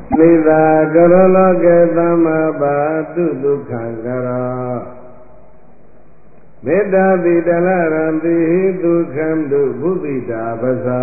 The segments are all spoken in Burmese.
နိဒာကရောလောကေသမ္မာပါတုဒုက္ခံကရောမေတ္တာတိတလရံတိဟိဒုက္ခံတုဘုဒ္ဓိတာပဇာ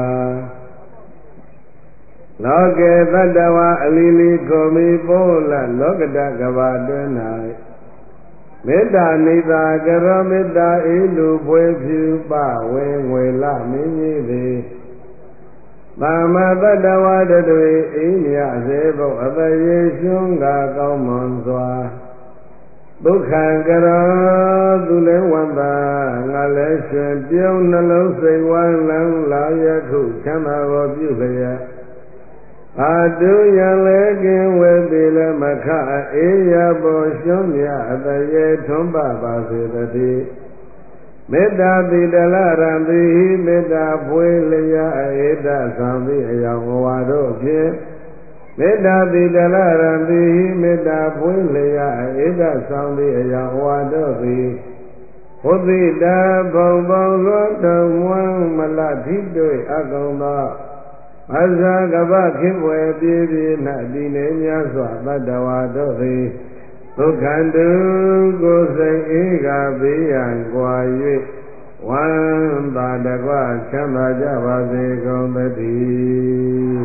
လောကေတတ္တဝါအလီလီကိုမိပိုးလလောကတကဘာတွင်၌မေတ္တာနိဒာကရောမေတ္တာဤလူဖွေဖြူပဝေငွေလမင်းကြီးသည်သမ္မာတတ္တဝါတတွေအိမြစေဖို့အတရေရှုံးကကောင်းမွန်စွာဒုက္ခကရောသူလည်းဝန္တာငါလည်းရှင်ပြုံးနှလုံးစိတ်ဝမ်းလန်းလာယခုချမ်းသာကိုပြုလျက်အာတုယံလည်းကင်းဝေပြီလည်းမခအေးရပေါ်ရှုံးမြအတရေထွန်းပပါစေတည်းမေတ္တာတိတလရံတိဟိမေတ္တာဖွေလျာဧတသံတိအယောင်ဝါတို့ဖြင့်မေတ္တာတိတလရံတိဟိမေတ္တာဖွေလျာဧတသံတိအယောင်ဝါတို့သည်ဘုဒ္ဓိတာဘုံဘုံလွတ်တော်မွန်းမလထိတွေ့အကုန်သောအဇာကပခေဝေပြေပြေ၌ဒီနေများစွာတတ္တဝါတို့သည်ဒုက္ခတုကိုယ်စိတ်အေးကဘေးရန်ကွာ၍ဝမ်းသာတကွချမ်းသာကြပါစေကုန်သတည်း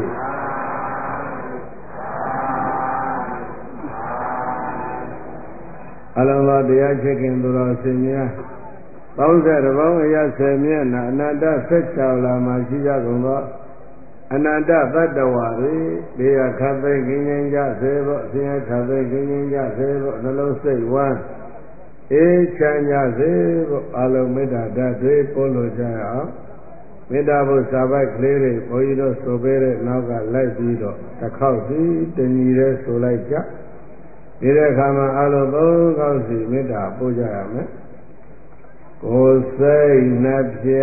အလုံးစုံတရားချစ်ခင်သူတော်စင်များ30ပေါင်းအရ10မျက်နှာအနန္တ16လာမှာရှိကြကုန်သောအနန္တတတ္တဝါတွေဘေးရခတ်သိမ်းခြင်းချင်းကြစေဖို့ဆင်းရဲခတ်သိမ်းခြင်းချင်းကြစေဖို့နှလုံးစိတ်ဝမ်းအေးချမ်းကြစေဖို့အလုံးမေတ္တာဓာတ်တွေပို့လို့ကြရအောင်မေတ္တာဘုရားပိုက်ကလေးတွေဘုန်းကြီးတို့ဆိုပေးတဲ့နောက်ကလိုက်ပြီးတော့တစ်ခေါက်စီတညီတဲ့ဆိုလိုက်ကြဒီတဲ့အခါမှာအလုံး3ခေါက်စီမေတ္တာပို့ကြရမယ်ကိုယ်စိတ်နှပြ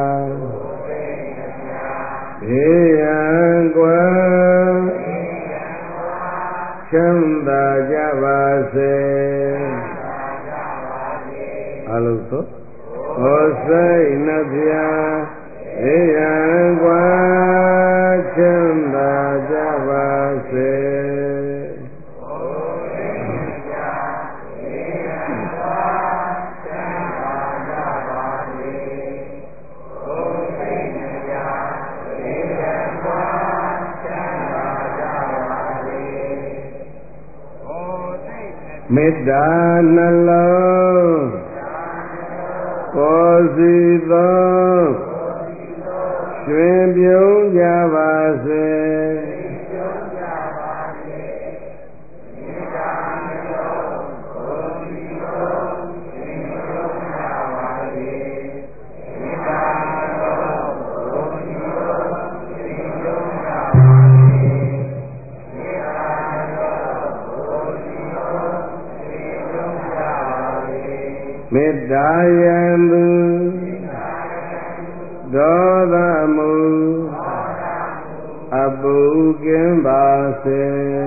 ဘေးရန်ကွာချမ်းသာကြပါစေအလုံးစုံကိုယ်စိတ်နှပြဘေးရန်ကွာချမ်းသာကြပါစေမေတ္တာနှလုံးကိုယ်စီသောရွှင်ပြုံးကြပါစေမေတ္တာယံသူဒေါသမူအပုကင်းပါစေ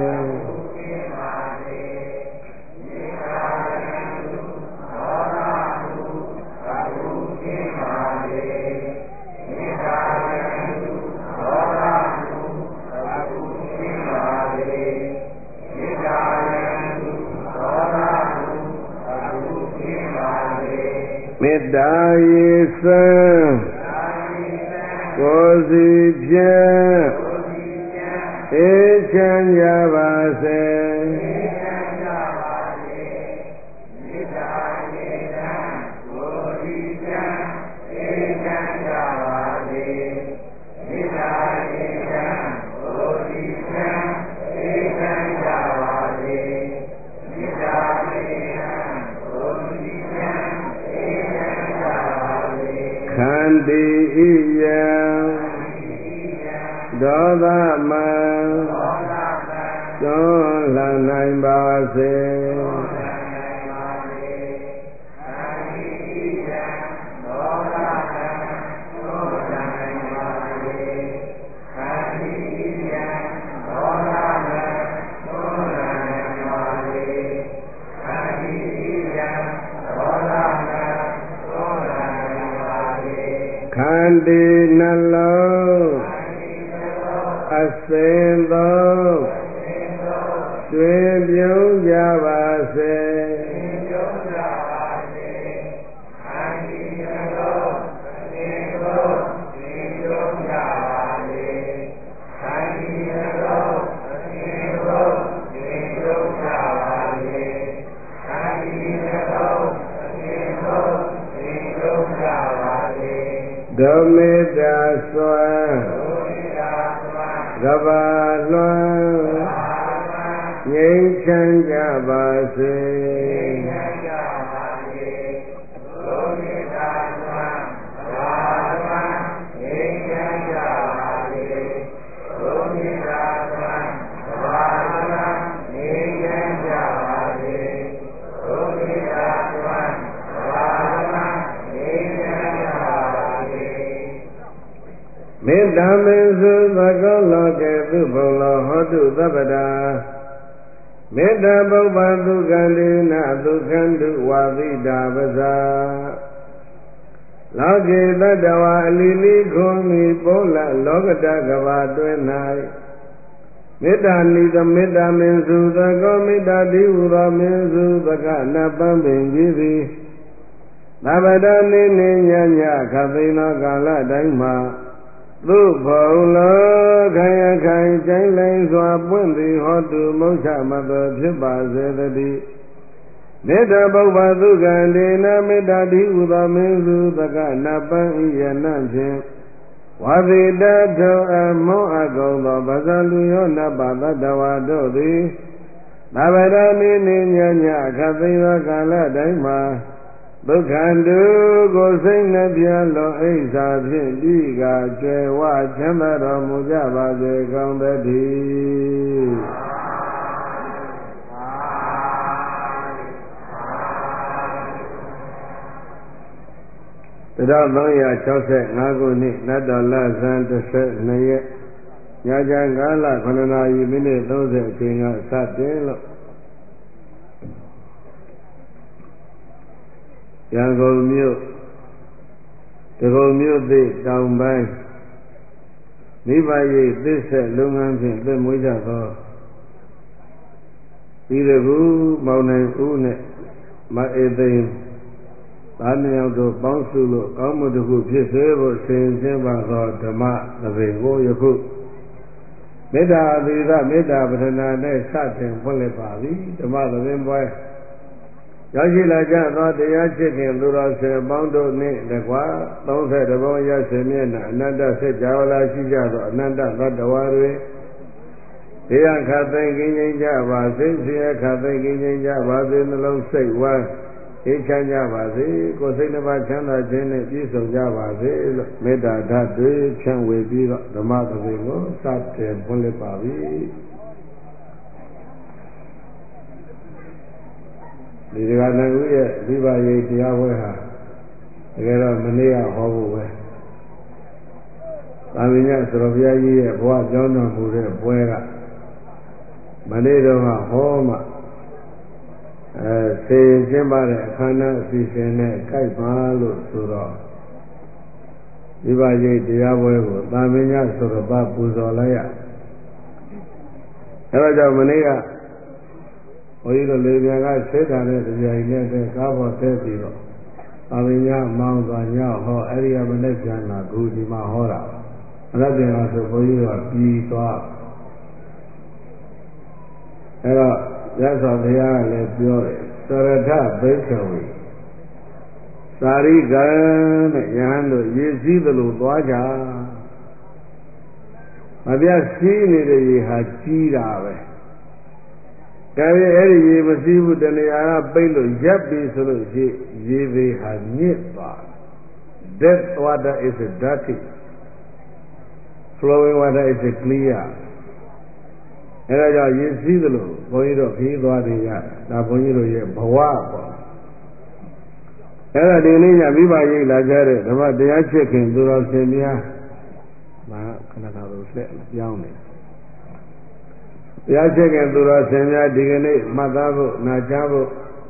မေတ္တာယေသံကိုယ်စီဖြင့်အေးချမ်းကြပါစေမေတ္တာယေသံကိုယ်စီဖြင့်အေးချမ်းကြပါစေမေတ္တာယေသံကိုယ်စီဖြင့်အေးချမ်းကြပါစေမေတ္တာယေသံကိုယ်စီဖြင့်ခန္တီဣယံဒေါသမံတွန်းလှန်နိုင်ပါစေခန္တီနှလုံးအစင်သောတွင်ပြုံးကြပါစေဒုမေတ္တာစွမ်းကဘာလွှမ်းငြိမ်းချမ်းကြပါစေမေတ္တာမင်းစုသကောလောကေသူဘုံလောဟောတုသဗ္ဗတာမေတ္တာပုပ္ပဒုက္ခန္တိနဒုက္ခန္တုဝါသီတာပဇာလောကေတတ္တဝါအလီလီခွန်မီပေါလလောကတကဘာတွင်၌မေတ္တာနိသမေတ္တာမင်းစုသကောမေတ္တာတိဟုသောမင်းစုသကနပန်းပင်ကြီးသည်သဗ္ဗတနိနိညာညာခသိသောကာလတိုင်းမှာသူဘုံလောခိုင်အခိုင်ကျိုင်းလိန်စွာပွင့်သည်ဟောတုမုချမသောဖြစ်ပါစေတည်းမေတ္တာပုပ္ပသုကံဒေနမေတ္တာတိဥသောမင်းစုသကနပန်းဤယနဖြင့်ဝါတိတထောအမောအကုံသောဗဇလူယောနပသတ္တဝါတို့သည်သဗ္ဗရနိနိညာညာခသိသောကာလတိုင်းမှာဒုက္ခန္တုကိုစိတ်နှပြလောအိဋ္ဌာဖြင့်ပြီးကကျွယ်ဝချမ်းသာတော်မူကြပါစေကောင်းသတည်း1365ခုနှစ်နတ်တော်လဆန်း12ရက်ညချမ်းကာလ9နာရီမိနစ်30အချိန်ကစတင်လို့ရန်ကုန်မြို့ဒဂုံမြို့သစ်တောင်ပိုင်းမိဘရိပ်သစ်ဆက်လုပ်ငန်းဖြင့်သက်မွေးကြသောဤတကူမောင်နိုင်ဦးနဲ့မအေသိန်းသားနှစ်ယောက်တို့ပေါင်းစုလို့ကောင်းမှုတစ်ခုဖြစ်စေဖို့ဆင်ခြင်ပါသောဓမ္မသဘင်ကိုယခုမေတ္တာအသီသမေတ္တာပထနာနဲ့စတင်ဖွင့်လှစ်ပါပြီဓမ္မသဘင်ပွဲရောက်ရှိလာကြသောတရားချစ်ခင်သူတော်ဆင်ပေါင်းတို့နှင့်တကွာ30ဘုံရစေမျက်နှာအနန္တဆက်ကြဝဠာရှိကြသောအနန္တသတ္တဝါတွေတရားခတ်သိမ်းကင်းငြိမ်းကြပါစေဆရာခတ်သိမ်းကင်းငြိမ်းကြပါစေနှလုံးစိတ်ဝမ်းအေးချမ်းကြပါစေကိုယ်စိတ်နှပါချမ်းသာခြင်းနဲ့ပြည့်စုံကြပါစေလို့မေတ္တာဓာတ်တွေဖြန့်ဝေပြီးတော့ဓမ္မသဘင်ကိုစတင်ဖွင့်လှစ်ပါပြီဒီကနေ့ဦးရဲ့ဒီပါရိပ်တရားပွဲဟာတကယ်တော့မနေ့ကဟောဖို့ပဲသာမညသရဘုရားကြီးရဲ့ဘဝကြောင်းတော်မူတဲ့ပွဲကမနေ့တော့ကဟောမှဆေးကျင်းပါတဲ့အခမ်းအနားအစီအစဉ်နဲ့ကြိုက်ပါလို့ဆိုတော့ဒီပါရိပ်တရားပွဲကိုသာမညသရဘပူဇော်လိုက်ရအဲဒါကြောင့်မနေ့ကဘုန်းကြီးတို့လေပြန်ကဆေးတာနဲ့တရားကြီးနဲ့ကားပေါ်ဆဲပြီးတော့သာမညမောင်းသွားညဟောအဲ့ဒီကမနေ့ပြန်လာခုဒီမှာဟောတာအဲ့ဒါပြန်လာဆိုဘုန်းကြီးတို့ကပြီးသွားအဲ့တော့ရသော်ဘုရားကလည်းပြောတယ်သရထဘိက္ခဝေသာရိကံနဲ့ယဟန်တို့ရည်စည်းသလိုသွားကြမပြတ်စည်းနေတဲ့ရေဟာကြီးတာပဲဒါပေမဲ့အဲ့ဒီရေမစည်းဘူးတဏှာကပိတ်လို့ရပ်ပြီဆိုလို့ရှိရေပေဟာညစ်သွား That water is dirty flowing water is clear အဲ့ဒါကြောင့်ရည်စည်းသလိုဘုန်းကြီးတို့ခီးသွားတယ်ရဒါဘုန်းကြီးတို့ရဲ့ဘဝပေါ့အဲ့ဒါဒီနေ့ညမိဘရိပ်လာကြတဲ့ဓမ္မတရားချစ်ခင်သူတော်ရှင်များမာခဏခဏလို့ဆက်ပြောင်းနေတရားချစ်ခင်သူတော်ရှင်များဒီကနေ့မှတ်သားဖို့နာကြားဖို့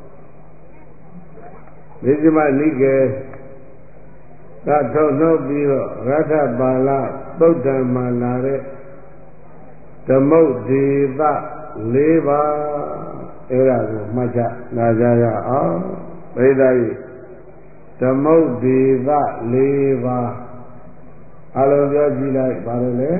မိဇ္ဇမနိကေကထုတ်နှုတ်ပြီးတော့ရထပါဠသုတ်တံမှာလာတဲ့ဓမ္မုတ်ဒေသ 4 ပါးအဲ့ဒါကိုမှတ်ချနာကြရအောင်ပရိသတ်ကြီးသမုဒ္ဒေသ4 ပါးအလုံးပြောကြည့်လိုက်ပါလို့လေ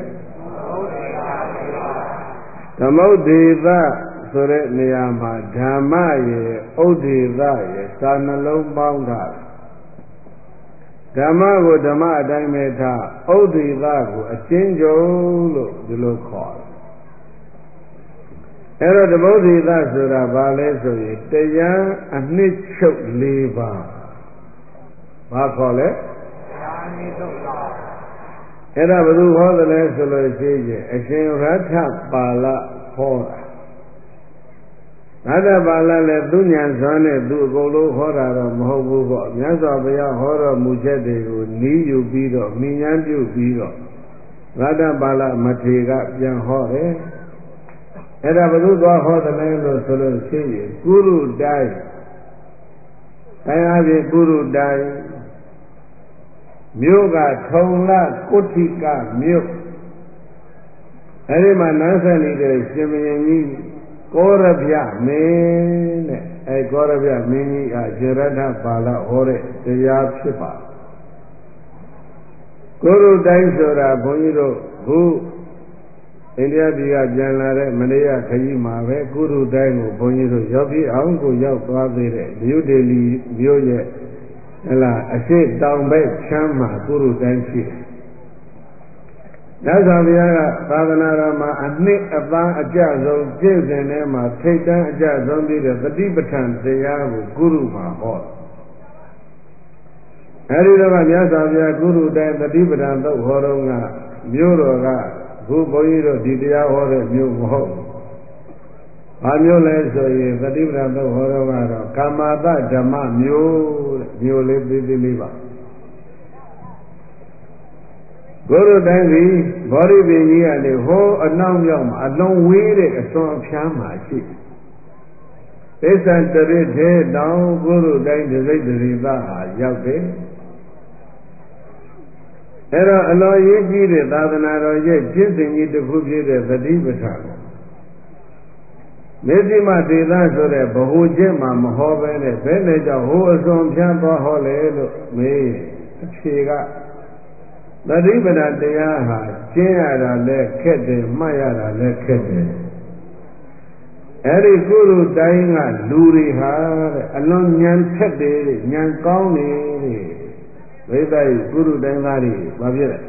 သမုဒ္ဒေသဆိုတဲ့နေရာမှာဓမ္မရေဥဒ္ဒေသရေစာနှလုံးပေါင်းတာဓမ္မကိုဓမ္မအတိုင်းပဲထားဥဒ္ဒေသကိုအချင်းချုပ်လို့ဒီလိုခေါ်တယ်အဲ့တော့သမုဒ္ဒေသဆိုတာဘာလဲဆိုရင်တရားအနှစ်ချုပ်4 ပါးဘာခေါ်လဲတရားအနှစ်ချုပ်ပါအဲ့ဒါဘယ်သူဟောတယ်လဲဆိုလို့ရှိရင်အရှင်ရထပါဠဟောတာရထပါဠလည်းသူဉာဏ်စွမ်းနဲ့သူအကုန်လုံးဟောတာတော့မဟုတ်ဘူးပေါ့မြတ်စွာဘုရားဟောတော်မူချက်တွေကိုနီးယူပြီးတော့မိညာပြုပြီးတော့ရထပါဠမထေရကပြန်ဟောတယ်အဲ့ဒါဘယ်သူသွားဟောတယ်လဲလို့ဆိုလို့ရှိရင်ကုရုတိုင်းတိုင်းအပြင်ကုရုတိုင်းမြို့ကထုံလကုဋ္ဌိကမြို့အဲဒီမှာနန်းဆက်နေတဲ့ရှင်ဘုရင်ကြီးကောရဗျမင်းတဲ့အဲကောရဗျမင်းကြီးကဇေရထပါဠဟောတဲ့တရားဖြစ်ပါကိုရုတိုင်းဆိုတာဘုန်းကြီးတို့ခုအိန္ဒိယပြည်ကပြန်လာတဲ့မနေ့ကခကြီးမှာပဲကုရုတိုင်းကိုဘုန်းကြီးတို့ရောက်ပြီးအောင်ကိုရောက်သွားသေးတဲ့နယူးဒေလီမြို့ရဲ့ဟဲ့လားအရှိတောင်ဘက်ချမ်းမှာကုရုတိုင်းရှိတယ်။ဒါဆိုဘုရားကသာသနာတော်မှာအနှစ်အပန်းအကျဆုံးပြည့်စုံထဲမှာထိတ်တန်းအကျဆုံးပြီးတဲ့သတိပဋ္ဌာန်တရားကိုကုရုမှာဟော။အဲဒီတော့ကမြတ်စွာဘုရားကုရုတိုင်းသတိပဋ္ဌာန်သုတ်ဟောတော့ကမြို့တော်ကခုဘုန်းကြီးတို့ဒီတရားဟောတဲ့မြို့မဟုတ်ဘူး။ဘာမျိုးလဲဆိုရင်သတိပဋ္ဌာန်သုတ်ဟောတော့ကတော့ကာမတဓမ္မမျိုးတဲ့မျိုးလေးသေးသေးလေးပါကိုယ်တို့တိုင်းဒီဘောဓိပင်ကြီးကနေဟိုးအနောက်မြောက်မှာအလုံးဝေးတဲ့အစွန်အဖျားမှာရှိသစ္စာတရစ်တဲ့တောင်ကိုယ်တို့တိုင်းဒိဋ္ဌိရိသဟာရောက်တယ်အဲ့တော့အလောရေးကြီးတဲ့သာသနာတော်ရဲ့ကျင့်စဉ်ကြီးတစ်ခုဖြစ်တဲ့သတိပဋ္ဌာန်မေဇိမဒေသဆိုတဲ့ဗဟုကျင့်မှာမဟောပဲနဲ့ဘယ်နဲ့ကြောင့်ဟိုအစွန်ဖျားသွားဟောလဲလို့မေးအဖြေကသတိပဋ္ဌာန်တရားဟာကျင့်ရတာလည်းခက်တယ်မှတ်ရတာလည်းခက်တယ်အဲ့ဒီကုရုတိုင်းကလူတွေဟာတဲ့အလွန်ဉာဏ်ထက်တယ်ဉာဏ်ကောင်းနေတယ်ဝိသယကုရုတိုင်းသားတွေဘာဖြစ်လဲ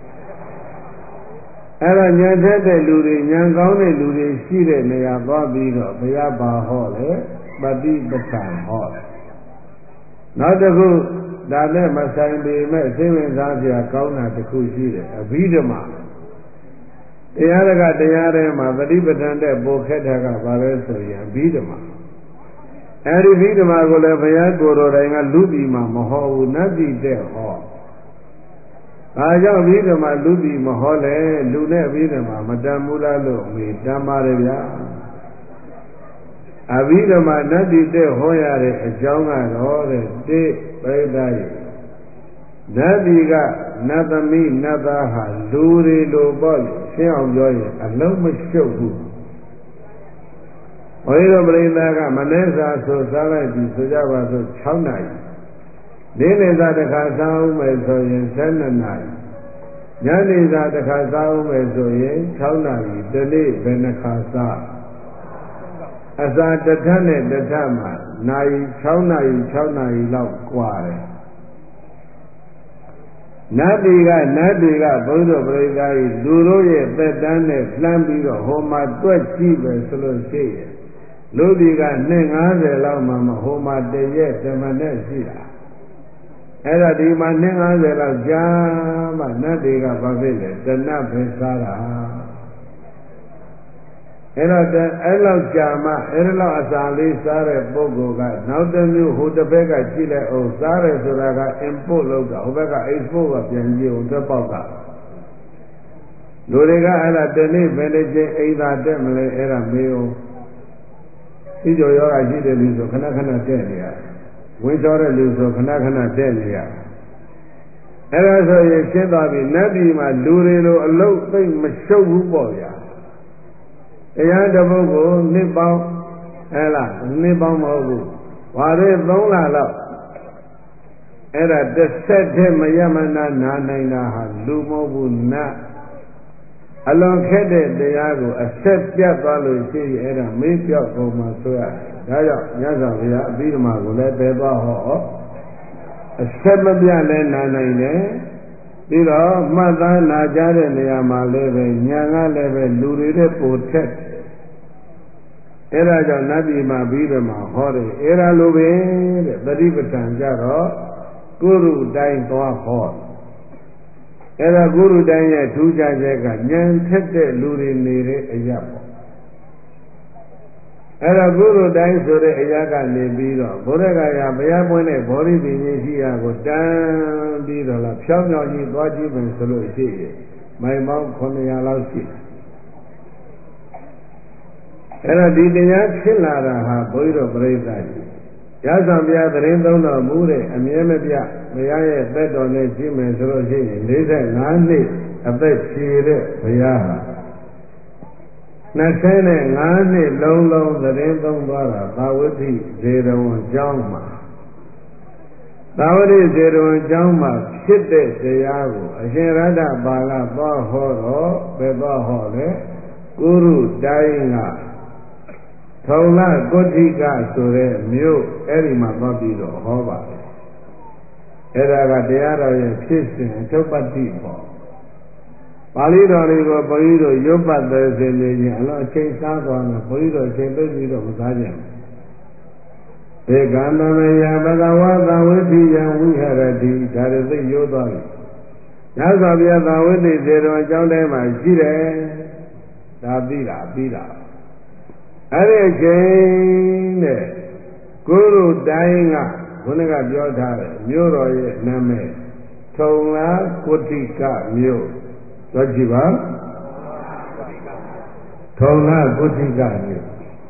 အဲ့ဒါဉာဏ်ထက်တဲ့လူတွေဉာဏ်ကောင်းတဲ့လူတွေရှိတဲ့နေရာသွားပြီးတော့ဘုရားပါဟောလေပฏิပဋ္ဌာန်ဟောနောက်တစ်ခုဒါနဲ့မဆိုင်ပေမဲ့စိတ်ဝင်စားစရာကောင်းတာတစ်ခုရှိတယ်အဘိဓမ္မာတရားတကတရားထဲမှာပฏิပဋ္ဌာန်တဲ့ပိုခက်တာကဘာလဲဆိုရင်အဘိဓမ္မာအဲဒီအဘိဓမ္မာကိုလည်းဘုရားကိုယ်တော်တိုင်ကလူပြည်မှာမဟောဘူးနတ်ပြည်တဲ့ဟောအားကြောင့်အဘိဓမ္မာလူပြည်မဟောလဲလူနဲ့အဘိဓမ္မာမတန်ဘူးလားလို့မေးတမ်းပါတယ်ဗျာအဘိဓမ္မာနတ်ပြည်တဲ့ဟောရတဲ့အကြောင်းကတော့တဲ့တိပရိသတ်ရဲ့နတ်ပြည်ကနတ်သမီးနတ်သားဟာလူတွေလိုပေါ့ရှင်းအောင်ပြောရင်အလုံးမရှုပ်ဘူးဘုရားပရိသတ်ကမနေ့စာဆိုစားလိုက်ပြီဆိုကြပါစို့6နာရီနေ့လည်စာတစ်ခါစားဦးမယ်ဆိုရင်12နာရီညနေစာတစ်ခါစားဦးမယ်ဆိုရင်6နာရီဒီနေ့ဘယ်နှခါစားအစာတစ်ထပ်နဲ့တစ်ထပ်မှာနာရီ6နာရီ6နာရီလောက်กว่าတယ်နတ်တွေကဘုန်းတော်ပရိသတ်ကြီးလူတို့ရဲ့သက်တမ်းနဲ့လှမ်းပြီးတော့ဟိုမှာတွက်ကြည့်ပဲဆိုလို့ရှိရင်လူဒီကနှစ်90လောက်မှဟိုမှာတရက်ဓမ္မနဲ့ရှိတာအဲ့ဒါဒီမှာနှစ်90လောက်ကြာမှနတ်တွေကဘာဖြစ်လဲတဏှပဲစားတာအဲ့လောက်ကြာမှအဲ့လောက်အစာလေးစားတဲ့ပုဂ္ဂိုလ်ကနောက်တစ်မျိုးဟိုတစ်ဘက်ကကြည့်လိုက်အောင်စားတယ်ဆိုတာက import လုပ်တာဟိုဘက်က export ကပြန်ကြည့်အောင်တစ်ပေါက်ကလူတွေကအဲ့ဒါတနေ့ဘယ်တစ်ချိန်အိမ်သာတက်မလဲအဲ့ဒါမေးအောင်ဒီကြောယောဂရှိတဲ့လူဆိုခဏခဏတက်နေရဝင်ချောတဲ့လူဆိုခဏခဏတက်နေရအဲ့ဒါဆိုရင်ရှင်းသွားပြီနတ်ပြည်မှာလူတွေလိုအလုတ်သိမ့်မရှုပ်ဘူးပေါ့ဗျာတရားတစ်ပုဒ်ကိုနှစ်ပေါင်းနှစ်ပေါင်းမဟုတ်ဘူးဝါရဲ3လလောက်အဲ့ဒါတစ်ဆက်တည်းမရမနာနာနိုင်တာဟာလူမဟုတ်ဘူးနတ်အလွန်ခက်တဲ့တရားကိုအဆက်ပြတ်သွားလို့ရှိရင်အဲ့ဒါမေးပြောက်ကုန်မှဆိုရတယ်ဒါကြောင့်မြတ်စွာဘုရားအဘိဓမ္မာကိုလည်းပယ်သွားဟောအဆက်မပြတ်လဲနာနိုင်တယ်ပြီးတော့မှတ်သားနာကြတဲ့နေရာမှာလည်းပဲညာကလည်းပဲလူတွေတဲ့ပိုထက်အဲ့ဒါကြောင့်နတ်ပြည်မှာပြီးတော့မှဟောတယ်အဲ့ဒါလိုပဲတဲ့သတိပဋ္ဌာန်ကြတော့ကုရုတိုင်းသွားဟောအဲ့ဒါကုရုတိုင်းရဲ့ထူးခြားချက်ကဉာဏ်ထက်တဲ့လူတွေနေတဲ့အရာပေါ့အဲ့ဒါကုရုတိုင်းဆိုတဲ့အရာကနေပြီးတော့ဘုရားကရာဘုရားပွင့်တဲ့ဘောဓိပင်ကြီးရှိရာကိုတန်းပြီးတော့လာဖြောင်းဖြောင်းကြီးသွားကြည့်မယ်ဆိုလို့ရှိရင်မိုင်ပေါင်း900လောက်ရှိတယ်အဲ့တော့ဒီတရားဖြစ်လာတာဟာဘုန်းကြီးတို့ပြိဿကြီးရသော်ဘုရားသတင်းသုံးတော်မူတဲ့အမြဲမပြဘုရားရဲ့သက်တော်နဲ့ရှိမယ်ဆိုလို့ရှိရင်45နှစ်အသက်ရှည်တဲ့ဘုရားဟာ25နှစ်လုံးလုံးသတင်းသုံးသွားတာသာဝတိဇေရဝံကျောင်းမှာသာဝတိဇေရဝံကျောင်းမှာဖြစ်တဲ့တရားကိုအရှင်ရတ္တပါဠိသွားဟောတော့ဘယ်သွားဟောလဲကုရုတိုင်းကထုံလကုဋ္ဌိကဆိုတဲ့မြို့အဲ့ဒီမှာသွားပြီးတော့ဟောပါတယ်အဲ့ဒါကတရားတော်ရဲ့ဖြစ်စဉ်အထုပ္ပတ္တိပေါ့ပါဠိတော်တွေကိုဘုန်းကြီးတို့ရုပ်ပတ်သက်စေနေရင်အလုံးအချိန်စားသွားမယ်ဘုန်းကြီးတို့အချိန်သိပြီးတော့မစားကြဘူးဧကံသမယဘဂဝါသဝိတိယံဝိဟရတိဒါတွေသိရိုးသွားပြီညဇောဘုရားသဝိတိဇေတော်အကြောင်းတိုင်းမှာရှိတယ်ဒါပြီးတာအဲ့ဒီအချိန်တဲ့ကုရုတိုင်းကခုနကပြောထားတယ်မြို့တော်ရဲ့နာမည်ထုံလာကုဋ္ဌိကမြို့ဆိုကြည့်ပါထုံလာကုဋ္ဌိကမြို့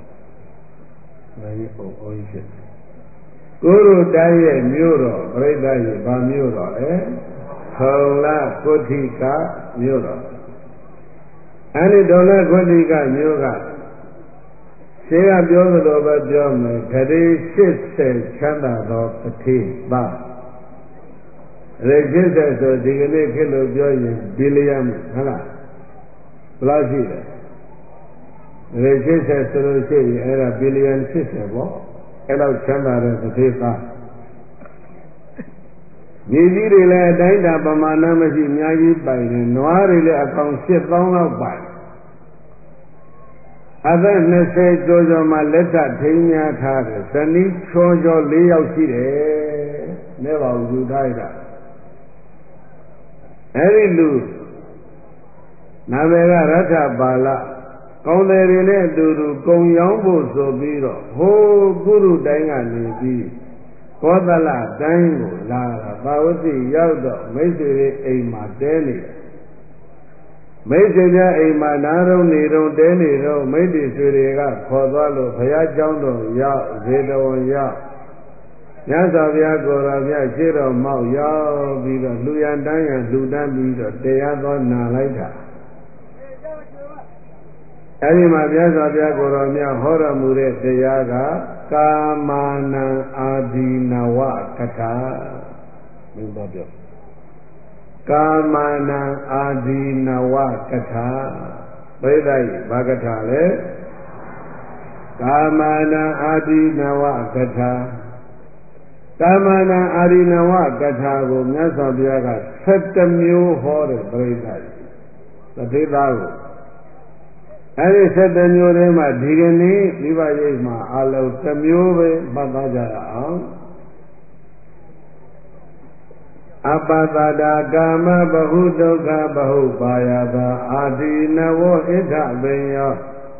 လည်းဘုံရှိကုရုတိုင်းရဲ့မြို့တော်ပြိဿရဲ့ဗာမြို့တော်လေထုံလာကုဋ္ဌိကမြို့တော်အဲ့ဒီထုံလာကုဋ္ဌိကမြို့ကရှင်းကပြောသလိုပဲပြောမယ်ဂရေ80ချမ်းသာသောပတိပါဂရေ80ဆိုဒီကနေ့ခေတ်လို့ပြောရင်ဘီလီယံဟုတ်လားဘယ်လောက်ရှိလဲဂရေ80ဆိုလို့ရှိရင်အဲ့ဒါဘီလီယံ80ပေါ့အဲ့လောက်ချမ်းသာတဲ့ပတိပါမြေကြီးတွေလည်းအတိုင်းတာပမာဏမရှိအများကြီးပိုင်တယ်နွားတွေလည်းအကောင်8000လောက်ပိုင်အသက်20ကျော်မှလက်ထထိန်းများထားတယ်ဇနီးချော4ယောက်ရှိတယ်နဲ့ပါဘူးယူထားရတာအဲ့ဒီလူနာမည်ကရထပါဠကောင်းတယ်တွေနဲ့အတူတူကုံရောင်းဖို့ဆိုပြီးတော့ဟိုးကုရုတိုင်းကနေပြီးကောသလတိုင်းကိုလာတာသာဝတိရောက်တော့မိတ်ဆွေတွေအိမ်မှာတဲနေတယ်မိတ်ဆွေများအိမ်မှာနားတော့နေတော့တဲနေတော့မိတ်ဆွေတွေကခေါ်သွားလို့ဘုရားကျောင်းတော်ရောက်ဇေတဝန်ရောက်မြတ်စွာဘုရားကိုယ်တော်မြတ်ရှေ့တော်မောက်ရောက်ပြီးတော့လူရန်တန်းရန်လူတန်းပြီးတော့တရားတော်နာလိုက်တာအဲဒီမှာမြတ်စွာဘုရားကိုယ်တော်မြတ်ဟောတော်မူတဲ့တရားကကာမာနံအာဒီနဝကထာဘယ်လိုပြောကာမာနံအာဒီနဝကထာဘိဓိဘာကထာလဲကာမာနံအာဒီနဝကထာကာမာနံအာဒီနဝကထာကိုမြတ်စွာဘုရားက7မျိုးဟောတဲ့ပြိဿသတိသားကိုအဲဒီ7မျိုးထဲမှာဒီကနေ့မိဘရိပ်မှာအလုံး1မျိုးပဲမှတ်သားကြရအောင်အပတတာကာမဘဟုဒုက္ခဘဟုပါယတာအာဒီနဝဣထပင်ယော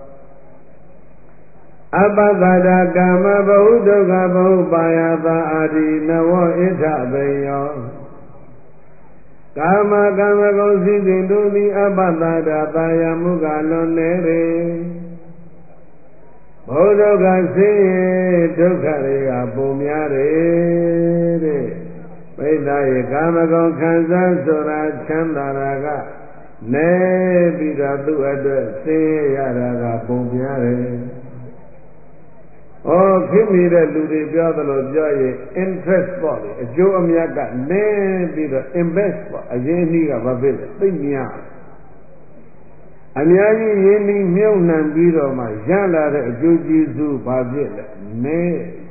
အပတတာကာမဘဟုဒုက္ခဘဟုပါယတာအာဒီနဝဣထပင်ယောကာမကံမကုံစည်းစိမ်တို့သည်အပတတာတာယမှုကလွန်နေရေဘုဒုက္ခဆင်းရဲဒုက္ခတွေကပုံများတယ်တဲ့ပိဋကရေကာမဂုဏ်ခံစားဆိုတာချမ်းသာတာကနဲပြီးတော့သူ့အတွက်ဆင်းရဲရတာကပုံပြရတယ်။ဩခင်မိတဲ့လူတွေပြောသလိုပြောရင် interest ပေါ့လေအကျိုးအမြတ်ကနဲပြီးတော့ invest ပေါ့အရင်းအနှီးကဘာဖြစ်လဲသိများအများကြီးရင်းနှီးမြုပ်နှံပြီးတော့မှရလာတဲ့အကျိုးကျေးဇူးဘာဖြစ်လဲနဲ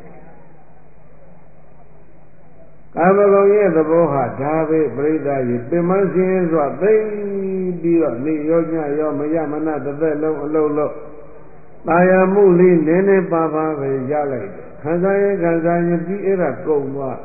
ကာမဂုဏ်ရဲ့သဘောဟာဒါပဲပြိဿရေပင်မစင်းစွာသိပြီးတော့နေရောညရောမရမနာတစ်သက်လုံးအလုံးလုံးတာယာမှုလေးနည်းနည်းပါးပါးပဲရလိုက်တယ်ခံစားရင်ပြီးအဲ့ဒါကုန်သွား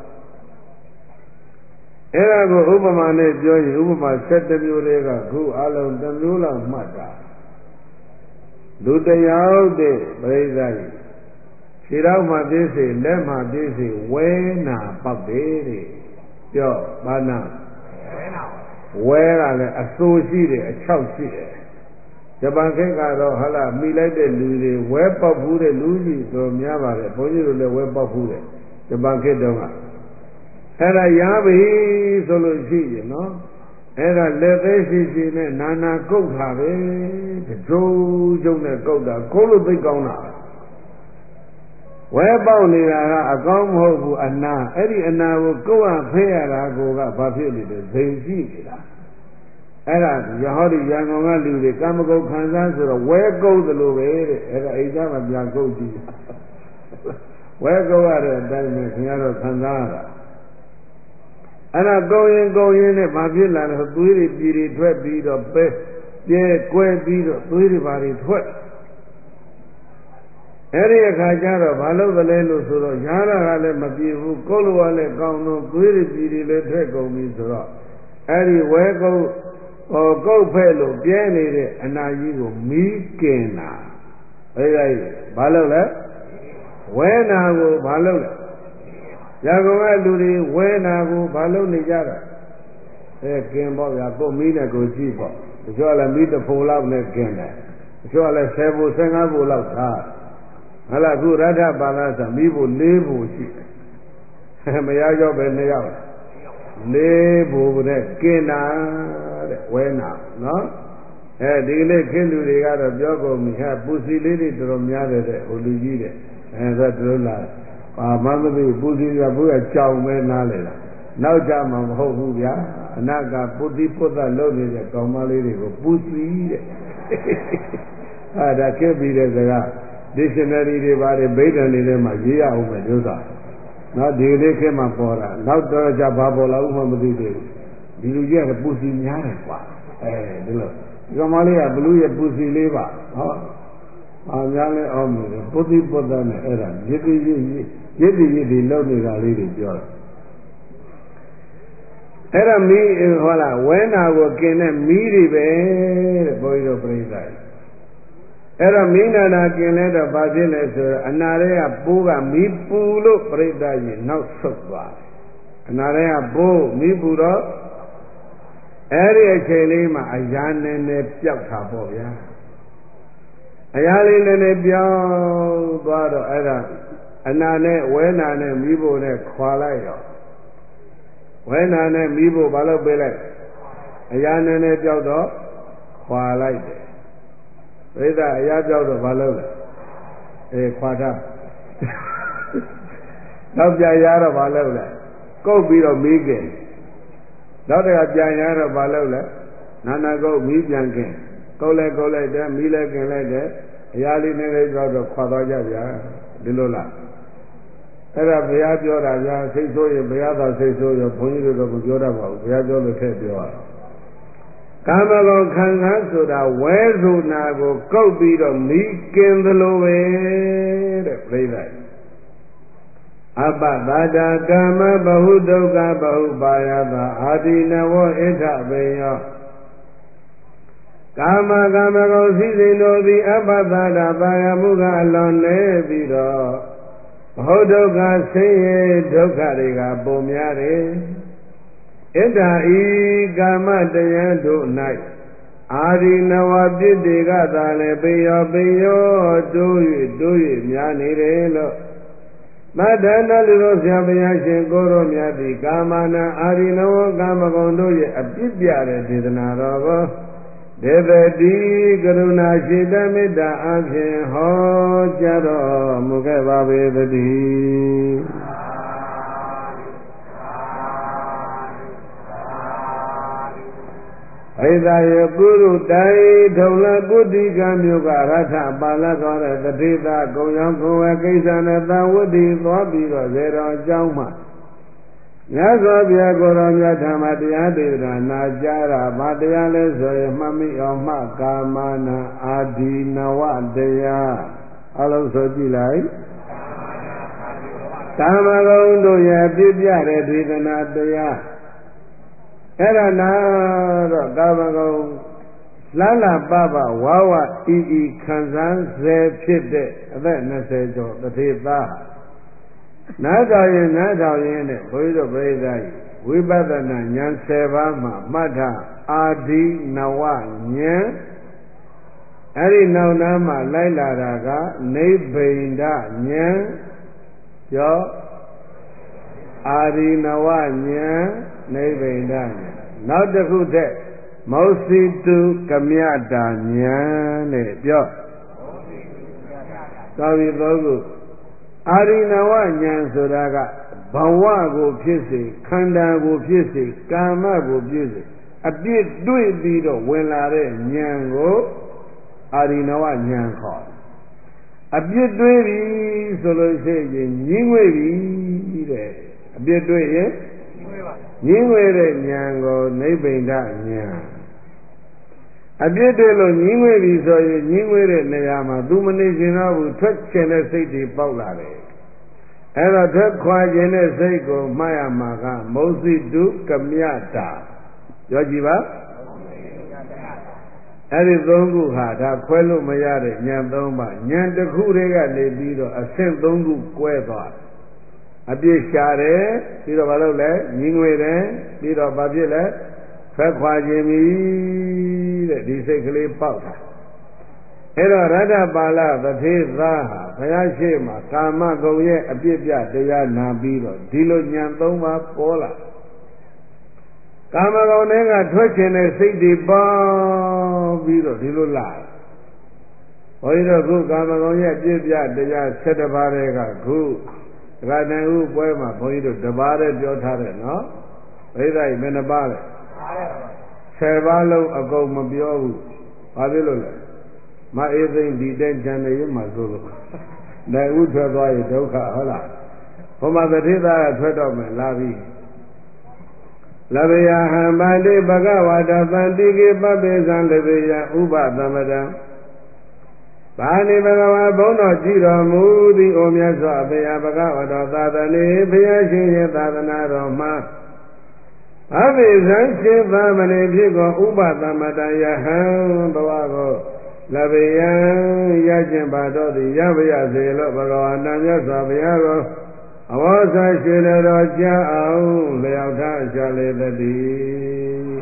အဲ့ဒါကိုဥပမာနဲ့ပြောရင်ဥပမာ7မျိုးတည်းကခုအလုံး1မျိုးလောက်မှတ်တာလူတယောက်တဲ့ပြိဿရေခြေထောက်မှပြည့်စေလက်မှပြည့်စေဝဲနာပေါက်တယ်တဲ့ပြောဘာနာဝဲကလည်းအစိုးရှိတယ်အချောက်ရှိတယ်ဂျပန်ခေတ်ကတော့ဟာလာမိလိုက်တဲ့လူတွေဝဲပေါက်ဘူးတဲ့လူကြီးတော်များပါတယ်ဘုန်းကြီးတို့လည်းဝဲပေါက်ဘူးတဲ့ဂျပန်ခေတ်တုန်းကအဲ့ဒါရပြီဆိုလို့ရှိရင်နော်အဲ့ဒါလက်သေးရှိနဲ့နာနာကုတ်တာပဲကြိုးကျုံနဲ့ကုတ်တာကိုလို့သိကောင်းတာဝဲပေါက်နေတာကအကောင်းမဟုတ်ဘူးအနာအဲ့ဒီအနာကိုကုတ်ရဖေးရတာကိုကဘာဖြစ်နေလဲဇိမ်ရှိနေတာအဲ့ဒါရဟောဒီရန်ကုန်ကလူတွေကာမဂုဏ်ခံစားဆိုတော့ဝဲကုတ်သလိုပဲတဲ့အဲ့ဒါအိမ်သားမှာပြန်ကုတ်ကြည့်ဝဲကုတ်ရတဲ့အတိုင်းပဲခင်ဗျားတို့ခံစားရတာအဲ့ဒါကုံရင်နဲ့ဘာဖြစ်လာလဲသွေးတွေပြည်တွေထွက်ပြီးတော့ပဲပြဲကွဲပြီးတော့သွေးတွေဘာတွေထွက်အဲ့ဒီအခါကျတော့ဘာလို့လဲလို့ဆိုတော့ရားတာကလည်းမပြေဘူးကုတ်လို့ကလည်းကောင်းတော့သွေးတွေပြည်တွေလည်းထွက်ကုန်ပြီဆိုတော့အဲ့ဒီဝဲကုတ်ကုတ်ဖဲ့လို့ပြဲနေတဲ့အနာကြီးကိုမီးကင်တာအဲ့ဒါကြီးဘာလို့လဲဝဲနာကိုဘာလို့လဲရကုန်ကလူတွေဝဲနာကိုဘာလို့နေကြတာကင်ပေါ့ဗျာကိုမီးနဲ့ကိုကြည့်ပေါ့တချို့ကလည်းမီးတစ်ဖို့လောက်နဲ့ကင်တယ်တချို့ကလည်း10ဖို့15ဖို့လောက်ထားဟလာခုရထပါဠဆိုမီးဖို့4ဖို့ရှိတယ်မရရောက်ပဲ2ယောက်4ဖို့တဲ့ကင်တာတဲ့ဝဲနာနော်ဒီကနေ့ခင်လူတွေကတော့ပြောကုန်ပြီဟာပူစီလေးတွေတော်တော်များတယ်တဲ့ဟိုလူကြီးတဲ့ဒါတို့လားမမသိပူစီကဘုရားကြောင်ပဲနားလေတာနောက်ကြမှာမဟုတ်ဘူးဗျာအနာကပုတိပုတ္တလုံးနေတဲ့ကောင်မလေးတွေကိုပူစီတဲ့ဒါခဲ့ပြီးတဲ့စကား dictionary တွေပါတယ်ဗိဓံတွေထဲမှာရေးရအောင်ပဲလို့သာနော်ဒီလေးခေတ်မှာပေါ်တာနောက်တော့ကြဘာပေါ်လာဦးမှမသိသေးဘူးဒီလူကြီးကပူစီများတယ်ကွာဒီလိုဒီကောင်မလေးကဘလူးရဲ့ပူစီလေးပါဟောအောင်များလဲအောင်မယ်ပုတိပုတ္တနဲ့အဲ့ဒါရစ်တိလုံနေတာလေးတွေပြောတယ်အဲ့ဒါမီးဟောလားဝဲနာကိုกินတဲ့မီးတွေပဲတဲ့ဘုန်းကြီးတို့ပြိဿကြီးအဲ့တော့မီးနာနာกินလဲတော့ဘာဖြစ်လဲဆိုတော့အနာတွေကပိုးကမီးပူလို့ပြိဿကြီးနောက်ဆုတ်သွားတယ်အနာတွေကပိုးမီးပူတော့အဲ့ဒီအချိန်လေးမှာအရာနည်းနည်းပျောက်တာပေါ့ဗျာအရာလေးနည်းနည်းပြောင်းသွားတော့အဲ့ဒါအနာနဲ့ဝဲနာနဲ့မိဖို့နဲ့ခွာလိုက်ရောဝဲနာနဲ့မိဖို့ဘာလို့ပေးလိုက်အရာနည်းနည်းပြောက်တော့ခွာလိုက်တယ်ပြိဿအရာပြောက်တော့ဘာလို့လဲခွာထားနောက်ပြန်ရတော့ဘာလို့လဲကုတ်ပြီးတော့မိကင်နောက်တကပြန်ရတော့ဘာလို့လဲနာနာကုတ်မိပြန်ကင်ကုတ်လိုက်တယ်မိလည်းကင်လိုက်တယ်အရာလေးနည်းနည်းပြောက်တော့ခွာသွားကြဗျာဒီလိုလားအဲ့ဒါဘုရားပြောတာဗျာစိတ်ဆိုးရင်ဘုရားသာစိတ်ဆိုးရောဘုန်းကြီးတို့ကမပြောတတ်ပါဘူးဘုရားပြောလို့ထည့်ပြောရတာကာမဂုဏ်ခံစားဆိုတာဝဲဆိုနာကိုကုတ်ပြီးတော့မိကင်သလိုပဲတဲ့ပြိဿအပတာတာကာမဘဟုဒုက္ခဘဟုပါယတာအာတိနဝဣထဘေယောကာမဂုဏ်စည်းစိမ်တို့သည်အပတာတာပါယမှုကအလွန်နေပြီးတော့ဘဟုဒုက္ခဆင်းရဲဒုက္ခတွေကပုံများတယ်ဣဒ္ဓဤကာမတရားတို့၌အာရိနဝပြစ်တွေကသာလည်းပေယောတိုး၍များနေတယ်လို့သတ္တနလူတို့ဆရာဘုရားရှင်ကိုရောမြတ်သည်ကာမနာအာရိနဝကာမဂုဏ်တို့ရဲ့အပြစ်ပြတဲ့ဒေသနာတော်ကိုဒေသတိကရုဏာရှိတမေတ္တာအဖြင့်ဟောကြားတော်မူခဲ့ပါပေသတည်းဣဒာယပုရုတိုင်ထုံလကုတိကမြို့ကရထပါဠခေါ်တဲ့တတိသကုံရောင်းကုံဝဲကိစ္စနဲ့သဝတ္တိသွားပြီးတော့ဇေတော်အကြောင်းမှာမြတ်စွာဘုရားကိုယ်တော်မြတ်ဓမ္မတရားဒေသနာနာကြားတာဗာတရားလဲဆိုရင်မှတ်မိအောင်မှကာမနာအာဒီနဝတရားအလုံးဆိုကြည့်လိုက်ကာမဂုဏ်တို့ရဲ့ပြည့်ပြတဲ့ဒေသနာတရားအဲ့ဒါနာတော့ကာမဂုဏ်လှလှပပဝါဝဤဤခံစားစေဖြစ်တဲ့အသက်20ကျော်တထေသားနားတော်ရင်နဲ့ဘုန်းကြီးတို့ပြိဿကြီးဝိပဿနာဉာဏ်10ပါးမှာမှတ်ထားအာဒီနဝဉာဏ်အဲ့ဒီနောက်နားမှာလိုက်လာတာကနိဗ္ဗိန္ဒဉာဏ်ကျော်အာဒီနဝဉာဏ်နိဗ္ဗိန္ဒဉာဏ်နောက်တစ်ခုတည်းမောစီတုကမြတာဉာဏ်နဲ့ပြောသာဝိသောခုအာရိနဝဉာဏ်ဆိုတာကဘဝကိုဖြစ်စေခန္ဓာကိုဖြစ်စေကာမကိုဖြစ်စေအပြစ်တွေ့ပြီးတော့ဝင်လာတဲ့ဉာဏ်ကိုအာရိနဝဉာဏ်ခေါ်အပြစ်တွေ့ပြီဆိုလို့ရှိရင်ညှင်းငွေပြီတဲ့အပြစ်တွေ့ရင်ညှင်းငွေတဲ့ဉာဏ်ကိုနိဗ္ဗိန္ဒဉာဏ်အပြစ်တွေ့လို့ညှင်းငွေပြီဆိုရင်ညှင်းငွေတဲ့နေရာမှာသူမနေခြင်းတော့ဘူးထွက်ချင်တဲ့စိတ်တွေပေါက်လာတယ်အဲ့တော့ထွက်ခွာခြင်းတဲ့စိတ်ကိုမှားရမှာကမௌစိတုကမြတာပြောကြည့်ပါအဲ့ဒီသုံးခုဟာဒါခွဲလို့မရတဲ့ဉာဏ်သုံးပါဉာဏ်တစ်ခုတည်းကနေပြီးတော့အဆင့်သုံးခုကွဲသွားအပြစ်ရှာတယ်ပြီးတော့ဘာလုပ်လဲညှင်းငွေတယ်ပြီးတော့ဘာဖြစ်လဲထွက်ခွာခြင်းပြီတဲ့ဒီစိတ်ကလေးပေါက်တာအဲ့တော့ရတ္တပါဠသထေသားဟာဘုရားရှိခိုးကာမဂုဏ်ရဲ့အပြစ်ပြတရားနာပြီးတော့ဒီလိုဉာဏ်သုံးပါးပေါ်လာကာမဂုဏ်တွေကထွက်ချင်တဲ့စိတ်တွေပေါပြီးတော့ဒီလိုလာဘုန်းကြီးတို့ခုကာမဂုဏ်ရဲ့အပြစ်ပြတရား7ပါးတွေကခုဒကာနိုင်ဦးပွဲမှာဘုန်းကြီးတို့1ပါးတည်းပြောထားတယ်နော်ဘိဓိဘယ်နှပါးလဲ10ပါးလုံးအကုန်မပြောဘူးဘာဖြစ်လို့လဲမအေးသိမ့်ဒီတိုင်းကြံနေရမှာဆိုလို့နိုင်ဦးထွက်သွားရင်ဒုက္ခဟုတ်လားဘုမသတိသားကထွက်တော့မယ်လာပြီလဗယဟံဗန္တိဘဂဝါဒသံတိကေပပိသံလဗယဥပသမတံဘာနိဘဂဝါဘုန်းတော်ကြည်တော်မူသည်အိုမြတ်စွာဘုရားဘဂဝါတော်သာသနေဘုရားရှင်ရဲ့သာသနာတော်မှာအဘိဇံရှင်သမဏေဖြစ်ကောဥပသမတံယဟံဘဝကိုလဗယံရခြင်းပါတော်သည်ရပါရစေလို့ဘဂဝါနာမြတ်စွာဘုရားကိုအဝေါ်စာရှိတော်ကြားအောင်လျောက်ထားကြလေသတည်း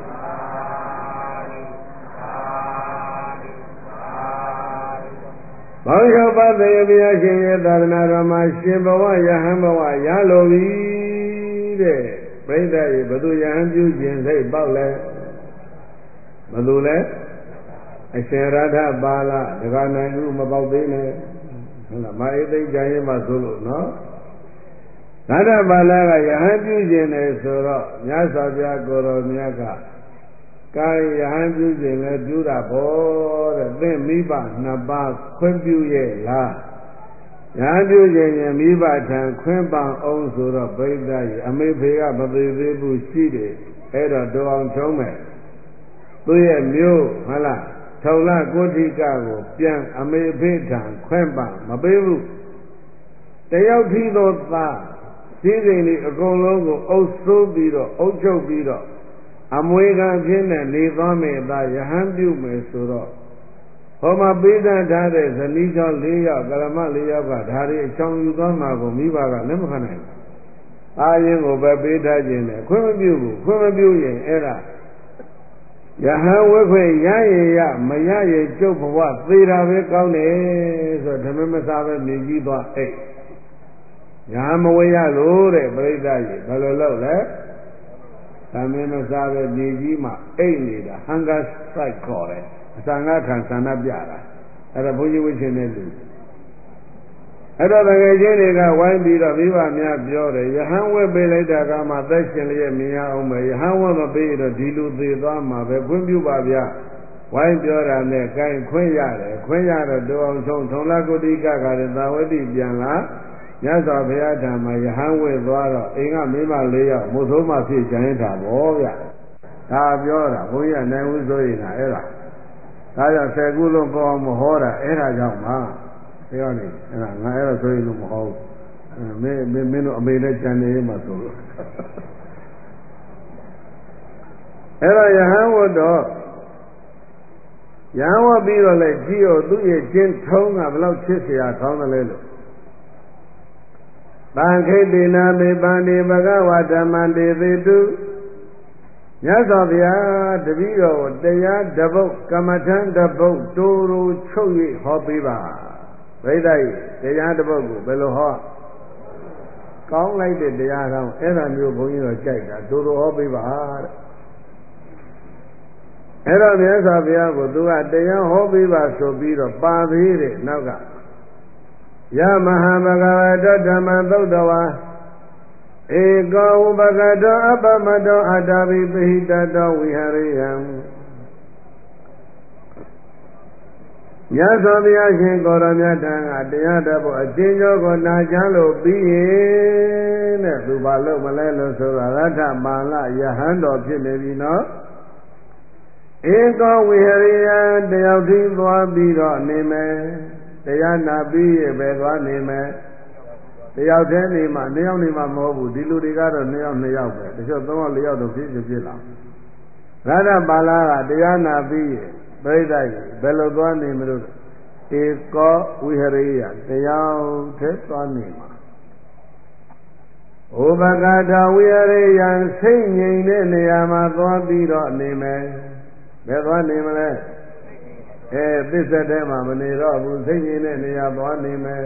ဘောင်ရောပါသေဘုရားရှင်ရဲ့သာသနာတော်မှာရှင်ဘဝယဟန်ဘဝရလိုပြီတဲ့ပြိဿရေဘသူယဟန်ပြုခြင်းစိတ်ပေါက်လဲဘသူလဲအရှင်ရထပါဠဒကာနိုင်ဦးမပေါက်သေးနဲ့ဟုတ်လားမအေးသိကြရင်မှဆိုလို့နော်ရထပါဠကယဟန်ပြုခြင်းနဲ့ဆိုတော့မြတ်စွာဘုရားကိုယ်တော်မြတ်ကကာယဟန်ပြုခြင်းလည်းပြုတာပေါ့တဲ့သင်မိဘ2ပါးခွင့်ပြုရဲ့လားယဟန်ပြုခြင်းရင်မိဘထံခွင့်ပန်အောင်ဆိုတော့ဗိဒ္ဓကြီးအမေဖေကမသေးသေးဘူးရှိတယ်အဲ့တော့တောအောင်ချုံးမယ်သူ့ရဲ့မျိုးဟုတ်လားထုံလကိုဋ္ဌိကကိုပြန်အမေဖေထံခွင့်ပန်မပေးဘူးတယောက်ထီသောသားစည်းစိမ်တွေအကုန်လုံးကိုအုပ်စိုးပြီးတော့အုပ်ချုပ်ပြီးတော့အမွေခံဖြစ်နေနေသွားမယ်သားယဟန်ပြုမယ်ဆိုတော့ဟောမှာပေးသထားတဲ့ဇနီးကျောင်း4ယောက်ကရမ4ယောက်ကဒါတွေအချောင်ယူသွားမှာကိုမိဘကလက်မခံနိုင်ဘူးအာရင်ကိုပဲပေးထားခြင်းနဲ့ခွင့်မပြုဘူးခွင့်မပြုရင်အဲ့ဒါယဟန်ဝိခွေရရင်ရမရရင်ကျုပ်ဘဝသေတာပဲကောင်းတယ်ဆိုဓမ္မမစားပဲမြည်ကြီးသွားအိတ်ယဟန်မဝေရလို့တဲ့ပြိဿကြီးဘယ်လိုလုပ်လဲသမင်းမစားပဲဒီကြီးမှအိတ်နေတာဟန်ဂါစိုက်ခေါ်တယ်အစာငါခံဆန္ဒပြတာအဲ့ဒါဘုန်းကြီးဝိရှင်တဲ့လူအဲ့တော့တကယ်ချင်းတွေကဝိုင်းပြီးတော့မိဘများပြောတယ်ယဟန်ဝက်ပေးလိုက်တာကမှသက်ရှင်လျက်မြင်ရအောင်ပဲယဟန်ဝက်မပေးတော့ဒီလူသေးသွားမှာပဲခွင့်ပြုပါဗျာဝိုင်းပြောတာနဲ့ကိုင်ခွင့်ရတယ်ခွင့်ရတော့တောအောင်ဆုံးထုံလာကုတိကကလည်းသာဝတိပြန်လာမြတ်စွာဘုရားဓမ္မယဟန်ဝက်သွားတော့အိမ်ကမိမ၄ယောက်မုတ်ဆိုးမှဖြစ်ကြရင်တာဗောဗျာဒါပြောတာဘုန်းကြီးကနိုင်ဦးဆိုရင်အဲ့ဒါကြောင့်10ခုလုံးကောင်းမဟောတာအဲ့ဒါကြောင့်ပါပြောနေအဲ့ဒါငါအဲ့ဒါဆိုရင်လို့မဟုတ်မင်းတို့အမေနဲ့ကြံနေမှာဆိုလို့အဲ့တော့ယဟန်ဝတ်တော့ယဟန်ဝတ်ပြီးတော့လေကြည့်ရောသူ့ရဲ့ကျင်းထုံးကဘလောက်ချစ်เสียကောင်းတယ်လဲလို့တန်ခိတေနာမေပန္တိဘဂဝါဓမ္မံတေသေတုမြတ်စွာဘုရားတပည့်တော်တရားတပုတ်ကမ္မထံတပုတ်တူတူချုပ်၍ဟောပေးပါဘိဓိတရားတစ်ပုဒ်ကိုဘယ်လိုဟောကောင်းလိုက်တဲ့တရားကောင်းအဲ့ဒါမျိုးဘုန်းကြီးတို့ကြိုက်တာတို့ဟောပေးပါတဲ့အဲ့တော့မြတ်စွာဘုရားကိုသူကတရားဟောပေးပါဆိုပြီးတော့ပါသေးတယ်နောက်ကယမဟာဘဂဝတောဓမ္မသုတ်တော်ဝါဧကောဥပကတောအပမတောအတ္တဝိပဟိတတောဝိဟရိယံမြတ်စွာဘုရားရှင်ကိုရောမြတ်ထံကတရားတော်ကိုအကျဉ်းချုပ်ကိုနာကြားလို့ပြီးရင်တဲ့သူဘာလို့မလဲလို့ဆိုတာရထမာလယဟန်တော်ဖြစ်နေပြီနော်ဧကောဝိဟရိယတယောက်တည်းသွားပြီးတော့နေမယ်တရားနာပြီးရပဲသွားနေမယ်တယောက်တည်းနေမှ2ယောက်နေမှမဟုတ်ဘူးဒီလူတွေကတော့2ယောက်ပဲတချို့3ယောက်4ယောက်တော့ဖြစ်လာရထပါလာကတရားနာပြီးရပြိဋ္ဌိဘယ်လိုသွားနေမလို့ဧကောဝိဟရိယတရားထက်သွားနေမှာဥပကထာဝိဟရိယစိတ်ငြိမ်တဲ့နေရာမှာသွားပြီးတော့နေမယ်ဘယ်သွားနေမလဲသစ္စာထဲမှာမနေတော့ဘူးစိတ်ငြိမ်တဲ့နေရာသွားနေမယ်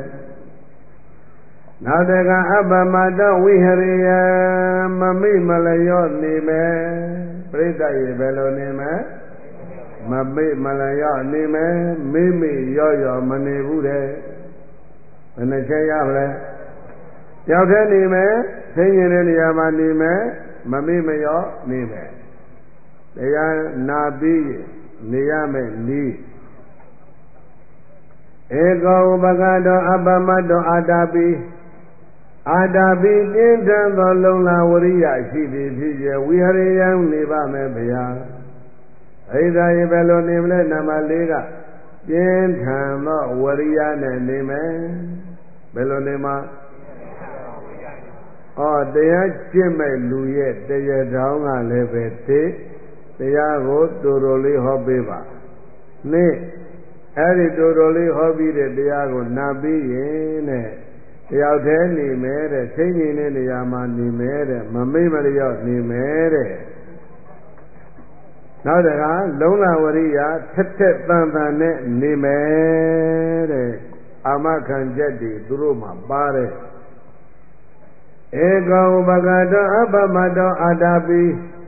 နောက်တကအပမတဝိဟရိယမမိမလျော့နေမယ်ပြိဋ္ဌိဘယ်လိုနေမယ်မပိမလျော့နေမယ်မိရော့မနေဘူးတဲ့ဘယ်နှချက်ရမလဲကြောက်တဲ့နေမယ်သိဉ္ဇတဲ့နေရာမှာနေမယ်မမိမရော့နေမယ်တရားနာပြီးနေရမယ်နီးဧကောဥပကတောအပမတောအာတာပိပြင်းထန်သောလုံလဝရိယရှိသည်ဖြစ်ရဲ့ဝိဟရိယံနေပါမယ်ဗျာဣဒာယေဘယ်လိုနေမလဲနံပါတ်4ကပြင်းထန်သောဝရိယနဲ့နေမယ်ဘယ်လိုနေမှာတရားကျင့်မဲ့လူရဲ့တရားတောင်းကလည်းပဲတရားကိုတော်တော်လေးဟောပေးပါနေ့အဲ့ဒီတော်တော်လေးဟောပြီးတဲ့တရားကိုနာပြီးရင်တဲ့တယောက်တည်းနေမယ်တဲ့စိတ်ငြိမ်တဲ့နေရာမှာနေမယ်တဲ့မမိတ်မလျော့နေမယ်တဲ့နောက်တကလုံလဝရိယထက်တန်နဲ့နေမယ်တဲ့အာမခံချက်တွေသူတို့မှာပါတယ်ဧကောဥပကတောအပမတောအာတာပိ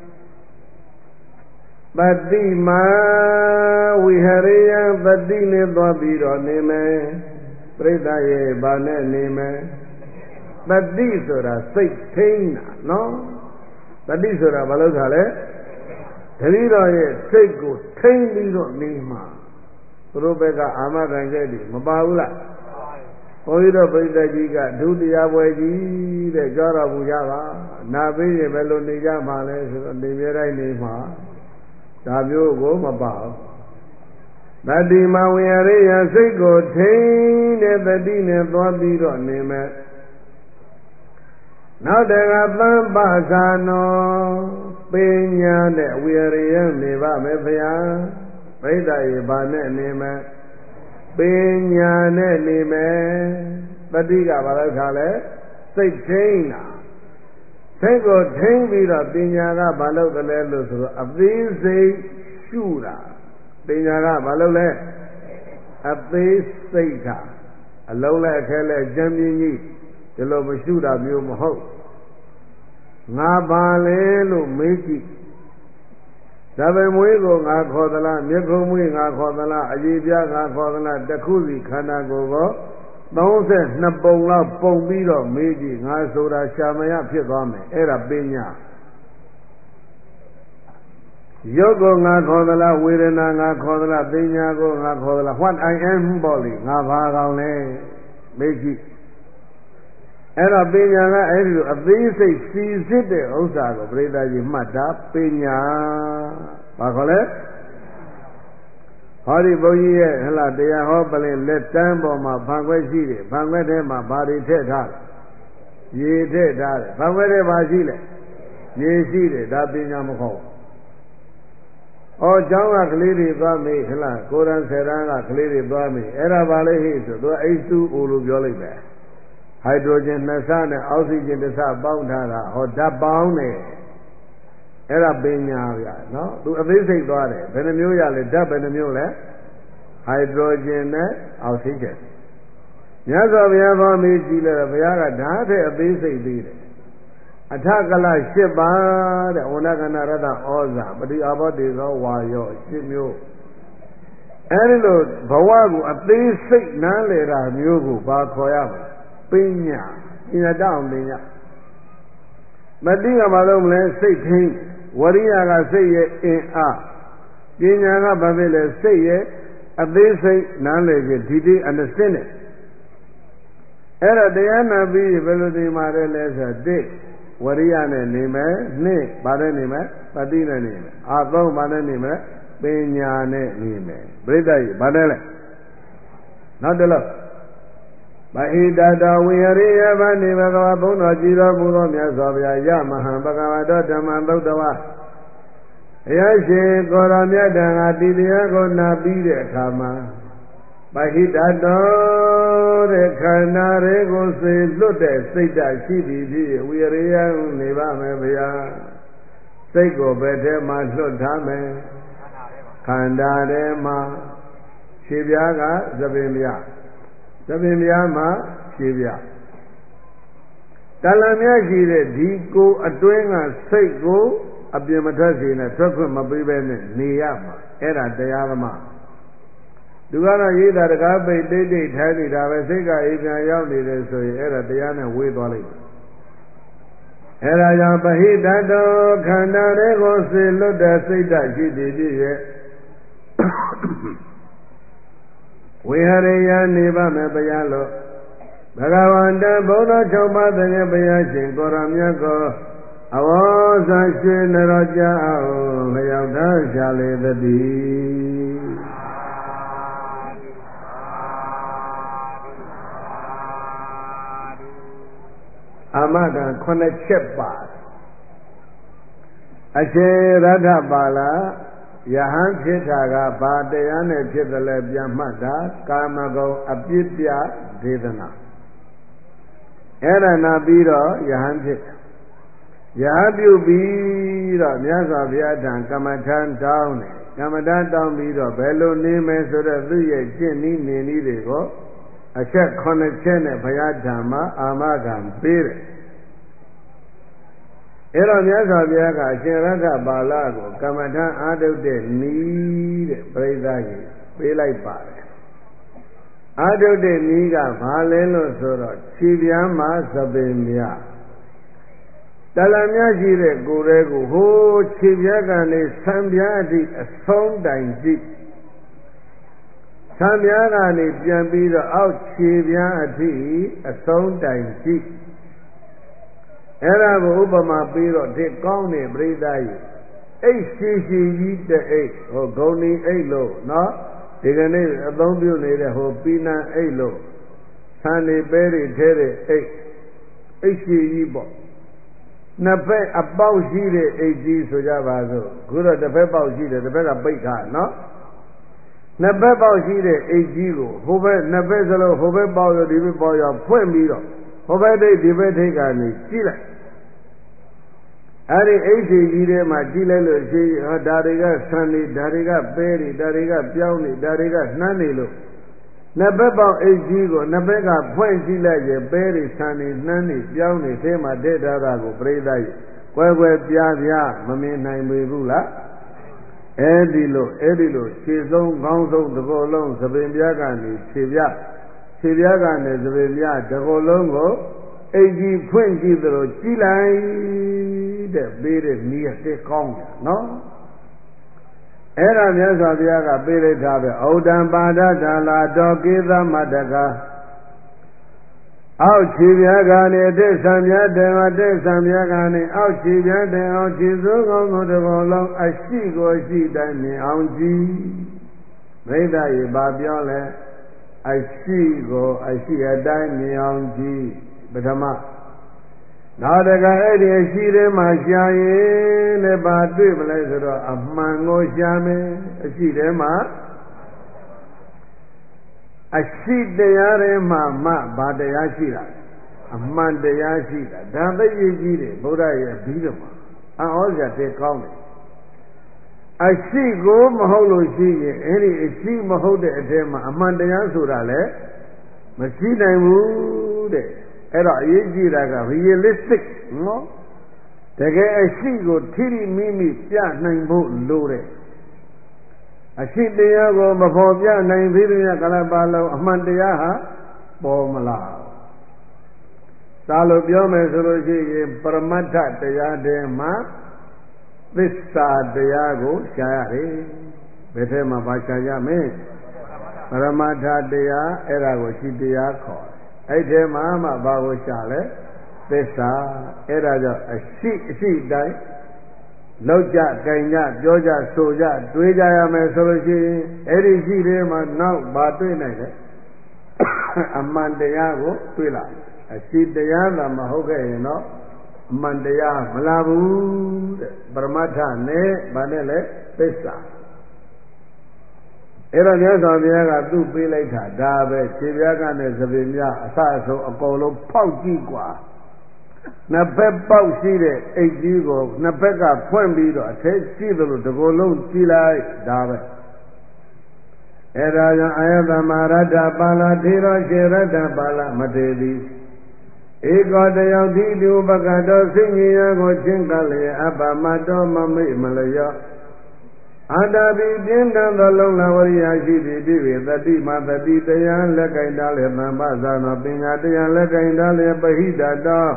ပတိမာဝိဟရိယပတိနဲ့သွားပြီးတော့နေမယ်ပြိဋ္ဌာရဲ့ဗာနဲ့နေမယ်ပတိဆိုတာစိတ်ထိန်းတာနော်ပတိဆိုတာဘာလို့ခါလဲတတိတော်ရဲ့စိတ်ကိုထိန်းပြီးတော့နေမှာသူတို့ဘက်ကအာမခံချက်တွေမပါဘူးလားဘုန်းကြီးတို့ပြိဋ္ဌာကြီးကဒုတိယပွဲကြီးတဲ့ကြောတော်မူကြပါနာပြီးရင်ဘယ်လိုနေကြမှာလဲဆိုတော့နေမြဲတိုင်းနေမှာဒါမျိုးကိုမပါဘူးတတိမဝိဟရိယစိတ်ကိုထိန်းတဲ့တတိနဲ့သွားပြီးတော့နေမယ်နောက်တကသံပါဇာနောပညာနဲ့ဝိဟရိယနေပါမယ်ဗျာဗိဒ္ဓရေဘာနဲ့နေမယ်ပညာနဲ့နေမယ်တတိကဘာလို့ခါလဲစိတ်ထိန်းတာစိတ်ကိုထိန်းပြီးတော့ပညာကဘာလို့ကလဲလို့ဆိုတော့အသေးစိတ်ရှုတာပညာကဘာလို့လဲအသေးစိတ်တာအလုံးလဲအခဲလဲကြံပြင်းကြီးဒီလိုမရှုတာမျိုးမဟုတ်ငါပါလေလို့မေးကြည့်သဗ္ဗမွေးကိုငါခေါ်သလားမျက်ခုံးမွေးငါခေါ်သလားအရေးပြငါခေါ်သလားတစ်ခုစီခန္ဓာကိုယ်ကို32ပုံလောက်ပုံပြီးတော့မေးကြည့်ငါဆိုတာရှာမရဖြစ်သွားမယ်အဲ့ဒါပညာရုပ်ကိုငါခေါ်သလားဝေဒနာငါခေါ်သလားပညာကိုငါခေါ်သလား what I am ပေါ့လေငါဘာကောင်လဲမေးကြည့်အဲ့တော့ပညာကအဲ့ဒီလိုအသေးစိတ်စီစစ်တဲ့ဥစ္စာကိုပြိဿကြီးမှတ်တာပညာဘာခေါ်လဲဟောဒီဘုန်းကြီးရဲ့ဟလာတရားဟောပလင်လက်တန်းပေါ်မှာဖန်ခွက်ရှိတယ်ဖန်ခွက်ထဲမှာဘာတွေထည့်ထားလဲရေထည့်ထားတယ်ဖန်ခွက်ထဲမှာရှိလဲရေရှိတယ်ဒါပညာမခေါ်ကျောင်းကကလေးတွေသွားမေးဟလားကိုရန်ဆယ်ရန်ကကလေးတွေသွားမေးအဲ့ဒါဘာလဲဟိဆိုသူက H2O လို့ပြောလိုက်တယ်ဟိုက်ဒရိုဂျင်2ဆနဲ့အောက်ဆီဂျင်1ဆပေါင်းထားတာဟောဓာတ်ပေါင်းတယ်အဲ့ဒါပညာဗျာနော်သူအသေးစိတ်သွားတယ်ဘယ်နှမျိုးရလဲဓာတ်ဘယ်နှမျိုးလဲဟိုက်ဒရိုဂျင်နဲ့အောက်ဆီဂျင်မြတ်စွာဘုရားဟောမေးကြည့်လိုက်တော့ဘုရားကဓာတ်တဲ့အသေးစိတ်သေးတယ်အထကလ8ပါးတဲ့ဝဏကနာရတ္တဩဇာပฏิအာဘောတေသောဝါယော8မျိုးအဲဒီလိုဘဝကိုအသေးစိတ်နားလည်တာမျိုးကိုဘာခေါ်ရမလဲပညာပညာတောင်းပညာမတိကဘာလို့မလဲစိတ်ထိန်ဝရိယကစိတ်ရဲ့အင်အားပညာကဘာဖြစ်လဲစိတ်ရဲ့အသေးစိတ်နားလည်ခြင်းဒီတိအနစင်းနဲ့အဲ့တော့တရားနာပြီးဘယ်လိုဒီမှာလဲဆိုတော့1ဝရိယနဲ့နေမယ်2ဘာနဲ့နေမယ်ပတိနဲ့နေမယ်3ဘာနဲ့နေမယ်ပညာနဲ့နေမယ်ပြိဿကြီးဘာနဲ့လဲနောက်တစ်လုံးမဟိတတဝိဟရိယဗန္ဒီဘဂဝါဘုန်းတော်ကြည်တော်မူသောမြတ်စွာဘုရားယမဟံဘဂဝါတော်ဓမ္မသုတ်တဝါဘုရားရှင်ကိုယ်တော်မြတ်တန်ကတိတရားကိုနာပြီးတဲ့အခါမှာမဟိတတော်တဲ့ခန္ဓာတွေကိုစေလွတ်တဲ့စိတ်ဓာတ်ရှိသည်ဖြစ်ဝိဟရိယနေပါမယ်ဗျာစိတ်ကိုဘယ်ထဲမှာလွတ်ထားမယ်ခန္ဓာထဲမှာခြေပြားကသပင်ပြသပင်ပြားမှာခြေပြားတလံမြရှိတဲ့ဒီကိုအတွင်းကစိတ်ကိုအပြင်မထွက်စေနဲ့ထွက်ခွင့်မပေးဘဲနဲ့နေရမှာအဲ့ဒါတရားသမားသူကတော့ရေးတာတကားပိတ်တိတ်တိတ်ထိုင်းနေတာပဲစိတ်ကအိမ်ပြန်ရောက်နေတယ်ဆိုရင်အဲ့ဒါတရားနဲ့ဝေးသွားလိမ့်မယ်အဲ့ဒါကြောင့်ပဟိတတောခန္ဓာတွေကိုစေလွတ်တဲ့စိတ်ဓာတ်ရှိသည်ဖြစ်ရဲ့ဝိဟရိယနေပါမယ်ဘုရားလို့ဘဂဝန္တဘုရား၆ပါးတည်းဘုရားရှင်ကိုရမြတ်ကိုအဝေါဇာရွှေနရောကြအောင်လျောက်ထားရှာလေသတည်းအမက9ချက်ပါအရှင်ရထပါလာယဟန်ဖြစ်တာကဘာတရားနဲ့ဖြစ်တယ်လဲပြန်မှတ်တာကာမဂုဏ်အပြစ်ပြဒေသနာအဲ့ဒါနာပြီးတော့ယဟန်ဖြစ်ယဟပြုပြီးတော့မြတ်စွာဘုရားထံကမ္မထံတောင်းတယ်ကမ္မထံတောင်းပြီးတော့ဘယ်လိုနေမယ်ဆိုတော့သူ့ရဲ့ကျင့်နည်းနေနည်းတွေကိုအချက်9ချက်နဲ့ဘုရားထံမှာအာမခံပေးတယ်အဲ့တော့မြတ်စွာဘုရားကအရှင်ရထပါဠကိုကမ္မထံအာထုတဲ့နီးတဲ့ပြိဿကြီးပေးလိုက်ပါတယ်အာထုတဲ့နီးကဘာလဲလို့ဆိုတော့ခြေပြမ်းမှာသပင်မြတလံမြရှိတဲ့ကိုယ်လေးကိုဟိုးခြေပြမ်းကနေဆံပြားအထိအဆုံးတိုင်ကြည့်ဆံပြားကနေပြန်ပြီးတော့အောက်ခြေပြမ်းအထိအဆုံးတိုင်ကြည့်အဲ့ဒါကိုဥပမာပြီးတော့ဒီကောင်းတဲ့ပြိဿကြီးအိတ်ရှိရှိကြီးတဲ့အိတ်ဟိုဂုံနီအိတ်လို့နော်ဒီကနေ့အသုံးပြုနေတဲ့ဟိုပီနံအိတ်လို့ဆန်နေပဲတွေထဲတဲ့အိတ်ရှိကြီးပေါ့နှစ်ဖက်အပေါက်ရှိတဲ့အိတ်ကြီးဆိုကြပါစို့ခုတော့တစ်ဖက်ပေါက်ရှိတယ်တစ်ဖက်ကပိတ်ထားနော်နှစ်ဖက်ပေါက်ရှိတဲ့အိတ်ကြီးကိုဟိုဘက်နှစ်ဖက်စလုံးဟိုဘက်ပေါက်ရောဒီဘက်ပေါက်ရောဖွင့်ပြီးတော့ဟိုဘက်ထိပ်ဒီဘက်ထိပ်ကနေကြည့်လိုက်အဲ့ဒီအိတ်ကြီးထဲမှာကြည့်လိုက်လို့ရှိရင်ဒါတွေကဆန်နေဒါတွေကပဲတွေဒါတွေကပြောင်းနေဒါတွေကနှမ်းနေလို့နှစ်ဘက်ပေါက်အိတ်ကြီးကိုနှစ်ဘက်ကဖွင့်ကြည့်လိုက်ရင်ပဲတွေဆန်နေနှမ်းနေပြောင်းနေထဲမှာထည့်ထားတာကိုပြိဿကြီးကွယ်ကွယ်ပြားပြားမမြင်နိုင်ပေဘူးလားအဲ့ဒီလိုခြေဆုံးခေါင်းဆုံးတစ်ကိုယ်လုံးသပင်ပြားကနေခြေပြားကနေသပင်ပြားတစ်ကိုယ်လုံးကိုအိတ်ကြီးဖွင့်ကြည့်သလိုကြည့်လိုက်တဲ့ပေးတဲ့နည်းကသိကောင်းတယ်နော်အဲ့ဒါမြတ်စွာဘုရားကပေးလိုက်တာပဲဩဒံပါဒဒါလာတော်ကေသမတ္တကအောက်ခြေပြားကနေအတက်ဆံပြားတယ်အတက်ဆံပြားကနေအောက်ခြေပြားတယ်အောက်ခြေစိုးကောင်းသောတစ်ကောင်လုံးအရှိကိုရှိတိုင်းမြင်အောင်ကြည့်ဘိဓရေဘာပြောလဲအရှိကိုအရှိအတိုင်းမြင်အောင်ကြည့်ပထမနောက်တကအဲ့ဒီအရှိထဲမှာရှားရင်လည်းဘာတွေ့မလဲဆိုတော့အမှန်ကိုရှားမယ်အရှိထဲမှာအရှိတရားတွေမှာဘာတရားရှိတာအမှန်တရားရှိတာဒါသိရကြီးတယ်ဗုဒ္ဓရဲ့ဘီးတော်မှာဩဇာတဲ့ကောင်းတယ်အရှိကိုမဟုတ်လို့ရှိရင်အဲ့ဒီအရှိမဟုတ်တဲ့အထဲမှာအမှန်တရားဆိုတာလည်းမရှိနိုင်ဘူးတဲ့အဲ့တော့အရေးကြီးတာက realistic နော်တကယ်အရှိကိုထိထိမိမိပြနိုင်ဖို့လိုတယ်အရှိတရားကိုမဖော်ပြနိုင်သေးတဲ့ကလပါလုံးအမှန်တရားဟာပေါ်မလာသာလို့ပြောမယ်ဆိုလို့ရှိရင်ပရမတ္ထတရားတည်းမှာသစ္စာတရားကိုရှားရတယ်ဘယ်ထဲမှာပါရှားကြမလဲပရမတ္ထတရားအဲ့ဒါကိုရှိတရားခေါ်အဲ့ထဲမှာမှဘာကိုရှားလဲသစ္စာအဲ့ဒါကြောင့်အရှိတိုင်းလောက်ကြကြင်ကြပြောကြဆိုကြတွေးကြရမယ်ဆိုလို့ရှိရင်အဲ့ဒီရှိထဲမှာနောက်ဘာတွေးနိုင်လဲအမှန်တရားကိုတွေးလာအရှိတရားသာမဟုတ်ခဲ့ရင်တော့အမှန်တရားမလာဘူးတဲ့ပရမတ္ထနဲ့ဗာနဲ့လဲသစ္စာအဲ့တော့မြတ်စွာဘုရားကသူ့ပေးလိုက်တာဒါပဲခြေပြားကနဲ့သပင်ပြအစအဆုံးအကုန်လုံးဖောက်ကြည့်กว่าနှစ်ဖက်ပေါက်ရှိတဲ့အိတ်ကြီးကိုနှစ်ဖက်ကဖွင့်ပြီးတော့အထက်ရှိသလိုဒီကိုယ်လုံးကြည့်လိုက်ဒါပဲအဲ့ဒါကြောင့်အာယတမရတ္တပါဠိထေရရှေရတ္တပါဠမထေတိဧကောတယောတိတုပကတောစိဉ္ဉာကိုချင်းကလျက်အပမတောမမိတ်မလျော့အတ္တပိပြင်းတန်သောလုံလဝရိယရှိသည်ပြည့်ဝသတိမသတိတရားလက်ကင်တာလေသမ္ပဇာနောပညာတရားလက်ကင်တာလေပဟိတတော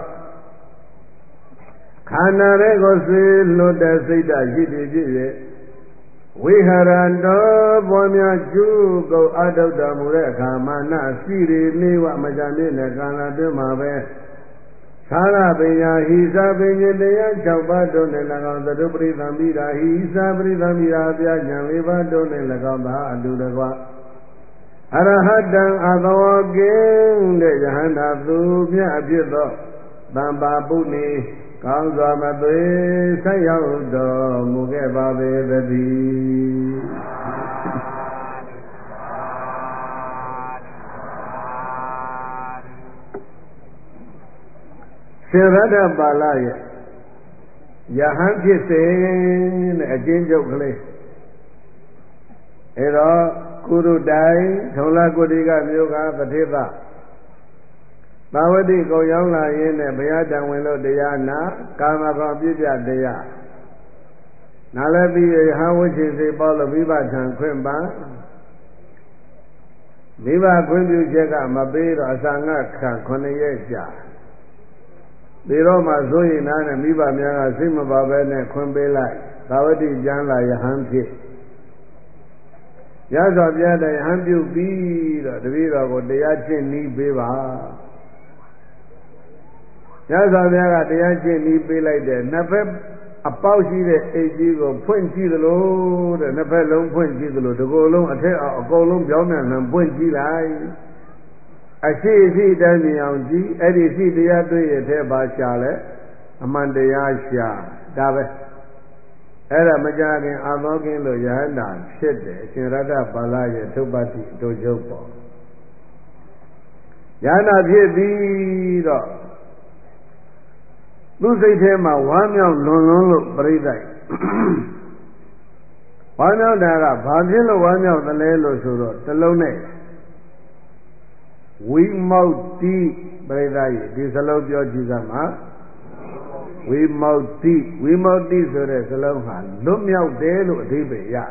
ခန္ဓာတွေကိုဆွေလွတ်တဲ့စိတ်ဓာတ်ရှိသည်ဖြစ်၍ဝိဟရတောပေါ်များကျူးကုန်အတုတ္တမူတဲ့အခါမာနရှိရီလေးဝမကြမြင့်တဲ့ကာလတွင်မှာပဲသာရပညာဟိသာပင်တရား6ပါးတို့နဲ့၎င်းသတုပရိသံမိတာဟိသာပရိသံမိတာအပြာဉာဏ်4ပါးတို့နဲ့၎င်းသာအတူတကွအရဟတံအသောကင်းတဲ့ယဟန္တာသူမြတ်အဖြစ်သောတမ္ပါပုဏ္ဏေကောင်းစွာမသွေဆက်ရောက်တော်မူခဲ့ပါပေသတည်းစေရတ္တပါဠိရဲ့ယဟန်ဖြစ်စဉ်တဲ့အကျဉ်းချုပ်ကလေးအဲတော့ကုရုတိုင်ထုံလာကုတိကမြို့ကပတိသသာဝတိကုံရောက်လာရင်းနဲ့ဘုရားတန်ဝင်လို့တရားနာကာမဂုဏ်ပြည့်ပြတရားနာလည်းပြီးရဟဝိချေစေပေါ်လို့မိဘထံခွင့်ပန်းမိဘခွင့်ပြုချက်ကမပေးတော့အစာငတ်ခံ9ရက်ကြာဒီတော့မှဆိုရင်နားနဲ့မိဘများကစိတ်မပါဘဲနဲ့ခွင့်ပေးလိုက်သာဝတိကျမ်းလာယဟန်ဖြစ်ရသော်ပြတဲ့ယဟန်ပြုပြီးတော့တပည့်တော်ကိုတရားကျင့်နည်းပေးပါရသော်ပြကတရားကျင့်နည်းပေးလိုက်တဲ့နှစ်ဖက်အပေါက်ရှိတဲ့အိတ်ကြီးကိုဖွင့်ကြည့်သလိုတဲ့နှစ်ဖက်လုံးဖွင့်ကြည့်သလိုဒီကိုယ်လုံးအထက်အောင်အကုန်လုံးပြောင်းပြန်လှန်ဖွင့်ကြည့်လိုက်အရှိတိုင်းမြင်အောင်ကြည့်အဲ့ဒီရှိတရားတွေ့ရတဲ့ဘာရှာလဲအမှန်တရားရှာဒါပဲအဲ့ဒါမကြခင်အာသောကင်းလို့ယဟန္တာဖြစ်တယ်အရှင်ရတ္တပါဠိရဲ့သုပ္ပတိအတူချုပ်ပေါ့ယဟန္တာဖြစ်ပြီးတော့သူ့စိတ်ထဲမှာဝမ်းမြောက်လွန်လို့ပြိဿိုက်ဝမ်းမြောက်တာကဘာဖြစ်လို့ဝမ်းမြောက်သလဲလို့ဆိုတော့တလုံးနဲ့ဝိမောက်တိပြိဿိုက်ဒီစလုံးပြောကြည့်စမ်းပါဝိမု တ်တိဆိုတဲ့စလုံးဟာလွတ်မြောက်တယ်လို့အဓိပ္ပာယ်ရ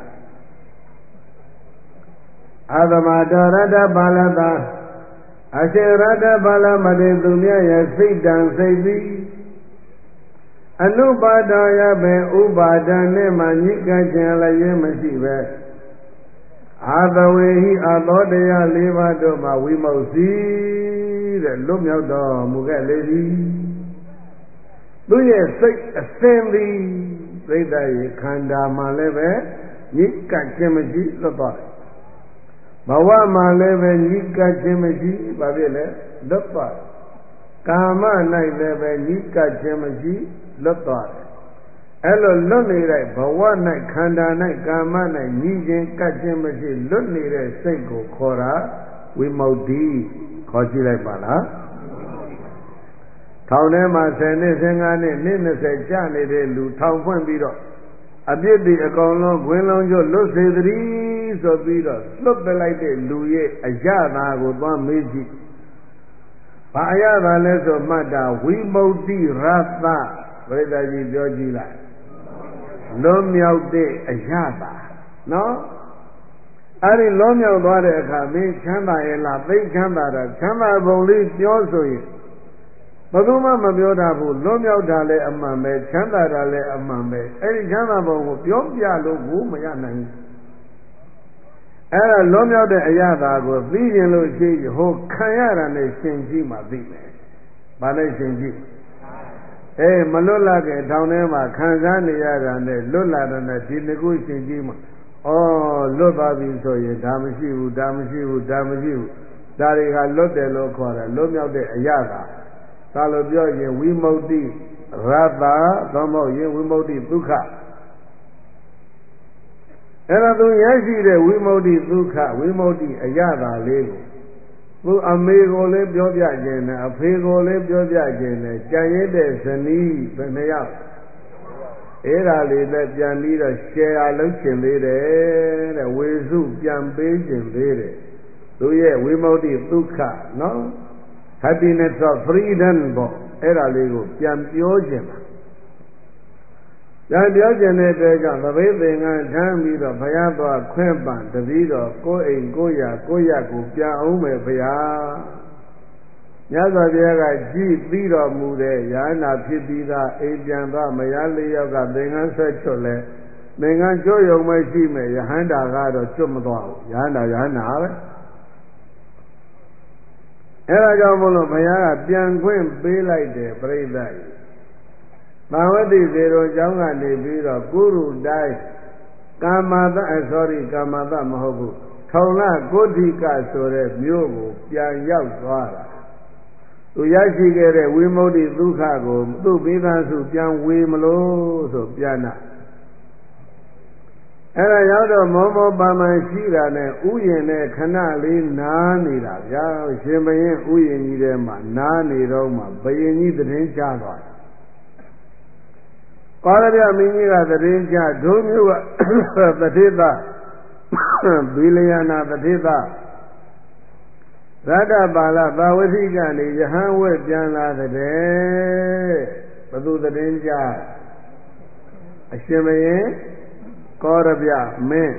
အာသမတော်ရတ္တပါဠတာအရှင်ရတ္တပါဠမတေသူမြတ်ရဲ့စိတ်တံစိတ်သည်အနုပါဒယပဲဥပါဒံနဲ့မှညစ်ကခြင်းလည်းမရှိပဲအာသဝေဟိအသောတရား၄ပါးတို့မှာဝိမု တ်စီတဲ့လွတ်မြောက်တော်မူခဲ့လေသည်သူရဲ့စိတ်အစဉ်သည်ပြိတ္တရေခန္ဓာမှာလည်းပဲညစ်ကခြင်းမရှိလွတ်သွားတယ်ဘဝမှာလည်းပဲညစ်ကခြင်းမရှိဘာဖြစ်လဲလွတ်သွားတယ်ကာမ၌လည်းပဲညစ်ကခြင်းမရှိလွတ်သွားတယ်အဲ့လိုလွတ်နေတဲ့ဘဝ၌ခန္ဓာ၌ကာမ၌ညှိခြင်းကတ်ခြင်းမရှိလွတ်နေတဲ့စိတ်ကိုခေါ်တာဝိမု တ်တိခေါ်ကြည့်လိုက်ပါလားထောင်ထဲမှာ10နှစ်15နှစ်နှစ်20ကြာနေတဲ့လူထောင်ဖွင့်ပြီးတော့အပြစ်တွေအကောင်လုံးခွင်းလုံးကျွတ်လွတ်စေသတည်းဆိုပြီးတော့လွတ်ပလိုက်တဲ့လူရဲ့အရသာကိုသွားမေးကြည့်ဘာအရသာလဲဆိုမှတ်တာဝိမု တ်တိရတ္တပရိသတ်ကြီးပြောကြည့်လိုက်လွတ်မြောက်တဲ့အရသာနော်အဲ့ဒီလွတ်မြောက်သွားတဲ့အခါမင်းချမ်းသာရဲ့လားသိချမ်းသာတာချမ်းသာပုံလေးပြောဆိုရင်ဘယ်သူမှမပြောတာဘူးလွတ်မြောက်တာလည်းအမှန်ပဲချမ်းသာတာလည်းအမှန်ပဲအဲ့ဒီချမ်းသာပုံကိုပြောပြလို့ကိုမရနိုင်ဘူးအဲ့ဒါလွတ်မြောက်တဲ့အရသာကိုသိရင်လို့ရှိဟိုခံရတာနဲ့ရှင်ကြည့်မှသိမယ်။ဘာနဲ့ရှင်ကြည့်မလွတ်လာခင်ထောင်ထဲမှာခံစားနေရတာနဲ့လွတ်လာတာနဲ့ဒီနှစ်ခုရှင်ကြည့်မှလွတ်သွားပြီဆိုရင်ဒါမရှိဘူးဒါမရှိဘူးဒါမရှိဘူးဒါတွေကလွတ်တယ်လို့ခေါ်တယ်လွတ်မြောက်တဲ့အရသာဒါလိုပြောရင်ဝိမု တ်တိရတ္တသို့မဟုတ်ရင်ဝိမု တ်တိဒုက္ခအဲ့ဒါသူရရှိတဲ့ဝိမု တ်တိဒုက္ခဝိမု တ်တိအရသာလေးကိုသူအမေကိုလည်းပြောပြခြင်းနဲ့အဖေကိုလည်းပြောပြခြင်းနဲ့ကြံရစ်တဲ့ဇနီးဘယ်နှယောက်အဲ့ဒါလေးလည်းပြန်ပြီးတော့ရှယ်ယာလုပ်ခြင်းသေးတယ်တဲ့ဝေစုပြန်ပေးခြင်းသေးတယ်သူရဲ့ဝိမု တ်တိဒုက္ခနော် happiness of freedom ပေါ့အဲ့ဒါလေးကိုပြန်ပြောခြင်းပါပြန်ပြောခြင်းတဲ့အတွက်ကြောင့်သပိတ်သင်္ကန်းထမ်းပြီးတော့ဘုရားသွားခွင့်ပန်တပည့်တော်ကိုယ်အိမ်ကိုရကိုရကိုပြန်အောင်မယ်ဘုရားမြတ်စွာဘုရားကကြည်ပြီးတော်မူတဲ့ရဟန္တာဖြစ်ပြီးသားအိမ်ပြန်သွားမယားလေးယောက်ကသင်္ကန်းဆွဲချွတ်လဲသင်္ကန်းကျွတ်ယုံမရှိမယ်ယဟန္တာကတော့ကျွတ်မသွားဘူးယဟန္တာပဲအဲ့ဒါကြောင့်မို့လို့ဘုရားကပြန်ခွင့်ပေးလိုက်တယ်ပြိဿကြီးသာဝတိဇေရုံကျောင်းကနေပြီးတော့ကုရုတိုင်းကာမကာမသမဟုတ်ဘူးထောင်လကိုဋ္ဌိကဆိုတဲ့မြို့ကိုပြန်ရောက်သွားတာသူရရှိခဲ့တဲ့ဝိမု တ်တိဒုက္ခကိုသူ့မိသားစုပြန်ဝေမလို့ဆိုပြန်တာအဲ့ဒါရောက်တော့မောမောပါမှန်ရှိတာနဲ့ဥယျာဉ်နဲ့ခဏလေးနားနေတာဗျာရှင်ဘရင်ဥယျာဉ်ကြီးထဲမှာနားနေတော့မှဘယင်ကြီးသတင်းကြားသွားတယ်ကောရပြမင်းကြီးကသတင်းကြားဒုမျိုးကတထေသဘီလယနာတထေသရတ္တပါဠသာဝတိကနေယဟန်ဝဲပြန်လာတဲ့ဘသူသတင်းကြားအရှင်ဘရင်ကောရပြမင်း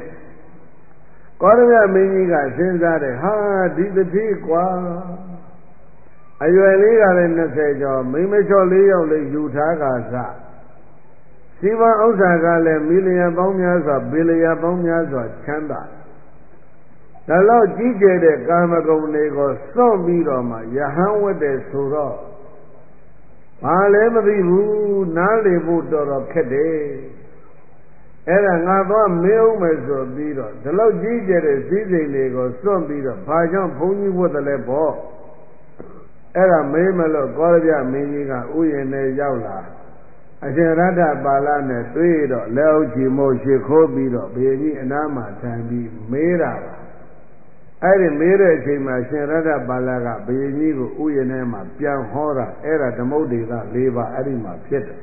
ကြီးကစဉ်းစားတယ်ဟာဒီတတိကွာအရွယ်လေးကလည်း20ကျော်မိမချော့4ယောက်လေးယူထားကစားစီဝံဥစ္စာကလည်းမီလီယံပေါင်းများစွာဘီလီယံပေါင်းများစွာချမ်းသာဒါတော့ကြီးကျယ်တဲ့ကာမဂုဏ်တွေကိုစွန့်ပြီးတော့မှယဟန်ဝတ်တယ်ဆိုတော့ဘာလည်းမသိဘူးနားလေဖို့တော်တော်ခက်တယ်အဲ့ဒါငါသွားမေးဦးမယ်ဆိုပြီးတော့ဒီလောက်ကြီးကျယ်တဲ့စည်းစိမ်တွေကိုစွန့်ပြီးတော့ဘာကြောင့်ဘုန်းကြီးဝတ်တယ်လဲပေါ့အဲ့ဒါမေးမလို့ကောရပြမင်းကြီးကဥယျာဉ်နဲ့ရောက်လာအရှင်ရတ္တပါဠနဲ့တွေ့တော့လက်အုပ်ချီမို့ရှိခိုးပြီးတော့ဘုရင်ကြီးအနားမှာထိုင်ပြီးမေးတာပါအဲ့ဒီမေးတဲ့အချိန်မှာရှင်ရတ္တပါဠကဘုရင်ကြီးကိုဥယျာဉ်ထဲမှာပြန်ဟောတာအဲ့ဒါဓမ္မုဒ္ဒေသ၄ပါးအဲ့ဒီမှာဖြစ်တယ်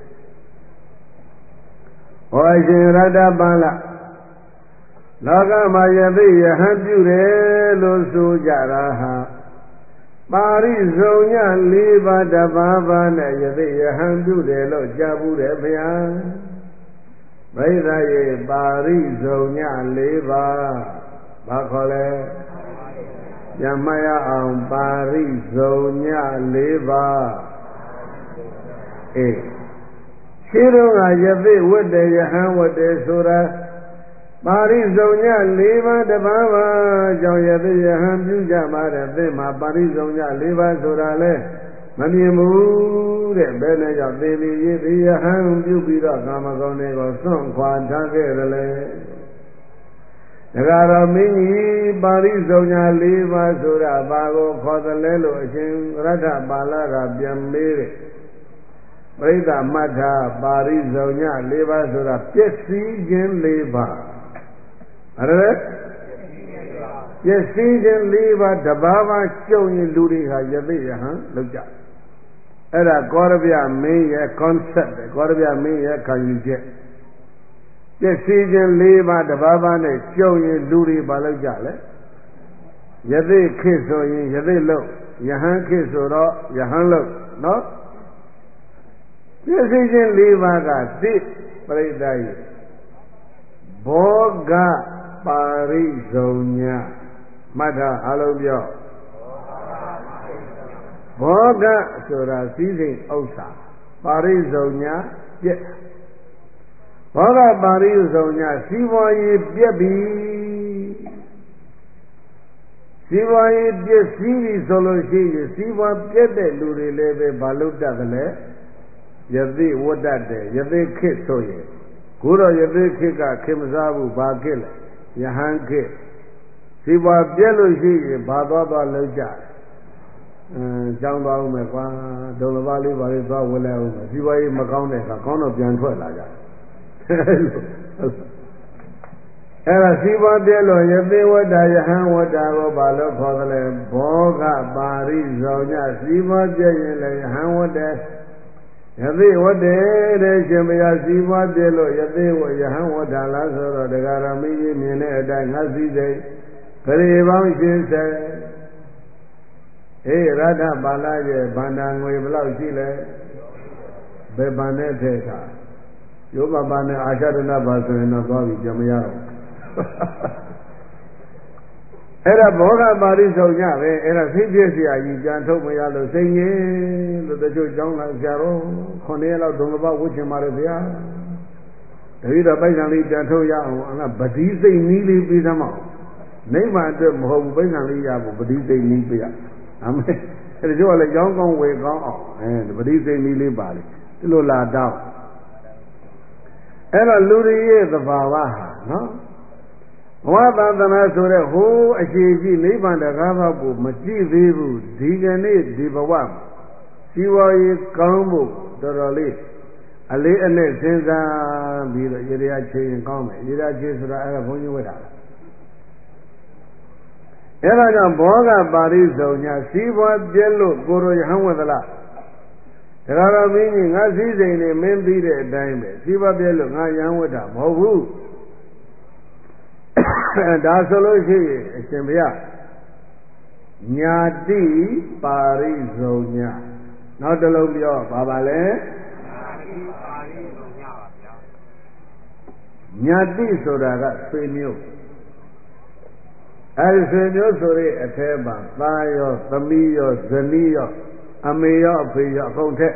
ဟောရှင်ရတ္တပါဠလောကမှာယသိယဟန်ပြုတယ်လို့ဆိုကြတာဟာပါရိဇုံည၄ပါးတပါးပါးနဲ့ယသိယဟန်ပြုတယ်လို့ကြားဘူးတယ်ဗျာပရိသတ်ရေပါရိဇုံည၄ပါးဘာခေါ်လဲညမရအောင်ပါရိဇုံည၄ပါးအေးရှိတော့ကယသိဝတ္တယဟန်ဝတ္တဆိုတာပါရိဇုံည၄ပါးတပါးပါကြောင့်ယသိယဟန်ပြုကြပါတဲ့သင်မှာပါရိဇုံည၄ပါးဆိုတာလဲမမြင်ဘူးတဲ့ဘယ်နဲ့ကြောင့်သင်ဒီယသိယဟန်ပြုပြီးတော့ကာမဂုဏ်တွေကိုစွန့်ခွာထားခဲ့တယ်လေဒါကတော့မင်းကြီးပါရိဇုံည၄ပါးဆိုတာဘာကိုခေါ်တယ်လဲလို့အရှင်ရထပါဠကပြန်မေးတယ်ပရိသမတ္ထပါရိဇုံည၄ပါးဆိုတာပျက်စီးခြင်း၄ပါးအဲ့ဒါပျက်စီးခြင်း၄ပါးတပါးပါးကျုံရင်လူတွေဟာယသိယဟန်လောက်ကြအဲ့ဒါကောရဗျမင်းရဲ့ concept ပဲကောရဗျမင်းရဲ့ခံယူချက်ပျက်စီးခြင်း၄ပါးတပါးပါးနဲ့ကျုံရင်လူတွေဘာလောက်ကြလဲယသိခေတ်ဆိုရင်ယသိလောက်ယဟန်ခေတ်ဆိုတော့ယဟန်လောက်နော်ပျက်စီးခြင်း၄ပါးကသိပရိသတ်ရဲ့ဘောဂပါရိဇုံညမှတ်ထားအလုံးပြောဘောဂဆိုတာစည်းစိမ်ဥစ္စာပါရိဇုံညပြက်ဘောဂပါရိဇုံညစီးပွားရေးပြက်ပြီစီးပွားရေးပြက်စီးပြီဆိုလို့ရှိရင်စီးပွားပြက်တဲ့လူတွေလည်းပဲဘာလို့တတ်တယ်လဲယသိဝတ္တတဲ့ယသိခေတ်ဆိုရင်ကိုတော့ယသိခေတ်ကခေမစားဘူးဘာခေတ်လဲယဟန်ခေတ်စီပွားပြက်လို့ရှိရင်ဘာသွားလောက်ကြကျောင်းသွားဦးမယ်ကွာဒုံလပါလေးပါလေးသွားဝင်လိုက်ဦးမယ်စီပွားရေးမကောင်းတဲ့အခါကောင်းတော့ပြန်ထွက်လာကြတယ်အဲ့ဒါစီပွားပြက်လို့ယသိဝတ္တယဟန်ဝတ္တကိုဘာလို့ခေါ်သလဲဘောဂပါရိဇောညစီပွားပြက်ရင်လည်းယဟန်ဝတ္တယသိဝတ္တေတဲ့ရှင်ဘုရားစီပွားပြည့်လို့ယသိဝယဟန်ဝတ္တလားဆိုတော့တရားတော်မင်းကြီးမြင်တဲ့အတိုင်းငါစည်းစိမ်ဂရေပေါင်း80အေးရထပါဠရဲ့ဗန္ဒာငွေဘယ်လောက်ရှိလဲဘယ်ဗန်နဲ့ထဲထားယောဘဘာနဲ့အာရှရဏဘာဆိုရင်တော့သွားပြီးကြမရတော့အဲ့ဒါဘောဂပါရိဇုံညပဲအဲ့ဒါသိပြည့်စရာကြီးကြံထုတ်မရလို့စိတ်ငြိမ်လို့တချို့ကြောင်းလာကြတော့9ရက်လောက်ဒုံလပဝှချင်ပါတယ်ဗျာတတိတော့ပိုက်ဆံလေးကြံထုတ်ရအောင်အလားပတိစိတ်နီးလေးပြီးသမောင်းနိဗ္ဗာန်အတွက်မဟုတ်ဘူးပိုက်ဆံလေးရဖို့ပတိစိတ်နီးပြရအမေအဲ့ဒါကြောင့်လည်းကြောင်းကောင်းဝေကောင်းအောင်ပတိစိတ်နီးလေးပါလေဒီလိုလာတော့အဲ့တော့လူတွေရဲ့သဘာဝဟာနော်ဘဝသာသနာဆိုတဲ့ဟိုးအခြေကြီးနိဗ္ဗာန်တကားပေါက်ကိုမကြည့်သေးဘူးဒီကနေ့ဒီဘဝမှာစီဝါရေးကောင်းဖို့တော်တော်လေးအလေးအနက်စဉ်းစားပြီးတော့ရေရချေရင်ကောင်းမယ်ရေရချေဆိုတာအဲ့ဒါဘုန်းကြီးဝတ်တာအဲ့ဒါကြောင့်ဘောဂပါရိဇုံညာစီးပွားပြဲလို့ကိုရိုရဟန်းဝတ်သလားတရားတော်မင်းကြီးငါစည်းစိမ်နေမင်းပြီးတဲ့အတိုင်းပဲစီးပွားပြဲလို့ငါရဟန်းဝတ်တာမဟုတ်ဘူးဒါဆိုလို့ရှိရင်အရှင်ဘုရားညာတိပါရိဇုံညာနောက်တစ်လုံးပြောပါပါလဲညာတိပါရိဇုံညာပါဗျာညာတိဆိုတာကဆွေမျိုးအဲဒီဆွေမျိုးဆိုတဲ့အထဲမှာသားရောသမီးရောဇနီးရောအမေရောအဖေရောအကုန်ထက်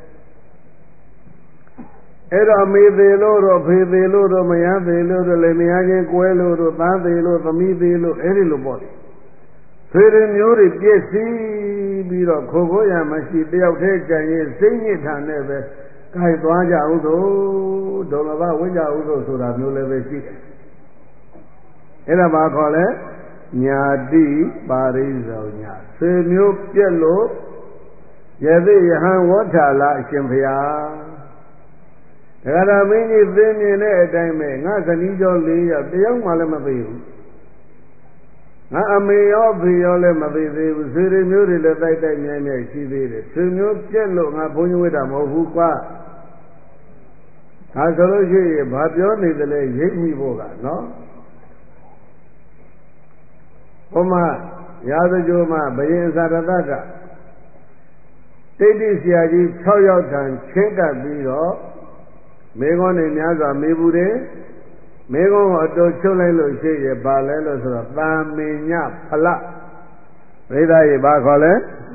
အဲ့တော့မေသေးလို့တော့ဖေသေးလို့တော့မယားသေးလို့တော့လည်းမယားချင်းကွဲလို့တော့သားသေးလို့သမီးသေးလို့အဲ့ဒီလိုပေါ့လေဆွေတွေမျိုးတွေပြည့်စည်ပြီးတော့ခိုကိုရမရှိတယောက်တည်းကြံရင်စိတ်ညစ်တာနဲ့ပဲကြိုက်သွားကြဥသောဒုံလဘဝိကြဥသောဆိုတာမျိုးလည်းပဲရှိတယ်အဲ့ဒါဘာခေါ်လဲညာတိပါရိဇောညာဆွေမျိုးပြက်လို့ယသိယဟန်ဝဋ္ဌာလာအရှင်ဘုရားဒါကြမင်းကြီးသိမြင်တဲ့အတိုင်းပဲငါဇနီးကျော်၄ယောက်တယောက်မှလည်းမသိဘူးငါအမေရောဖေရောလည်းမသိသေးဘူးဆွေတွေမျိုးတွေလည်းတိုက်တိုက်မြိုင်မြိုင်ရှိသေးတယ်ဆွေမျိုးပြက်လို့ငါဘုန်းကြီးဝိတာမဟုတ်ဘူးကွာဒါဆိုလို့ရှိရင်ဘာပြောနေသလဲရိပ်မိဖို့ကနော်ဘုမရာဇကြိုမှာဘယင်သာရတကတိဋ္ဌိဆရာကြီး6ယောက်ထံချင်းကပ်ပြီးတော့မေခွန်းတွေများစွာမေးဘူးတယ်မေခွန်းကိုအတူချုပ်လိုက်လို့ရှိရပါလဲလို့ဆိုတော့သာမင်ညဖလပရိသတ်ရေဘာခေါ်လဲ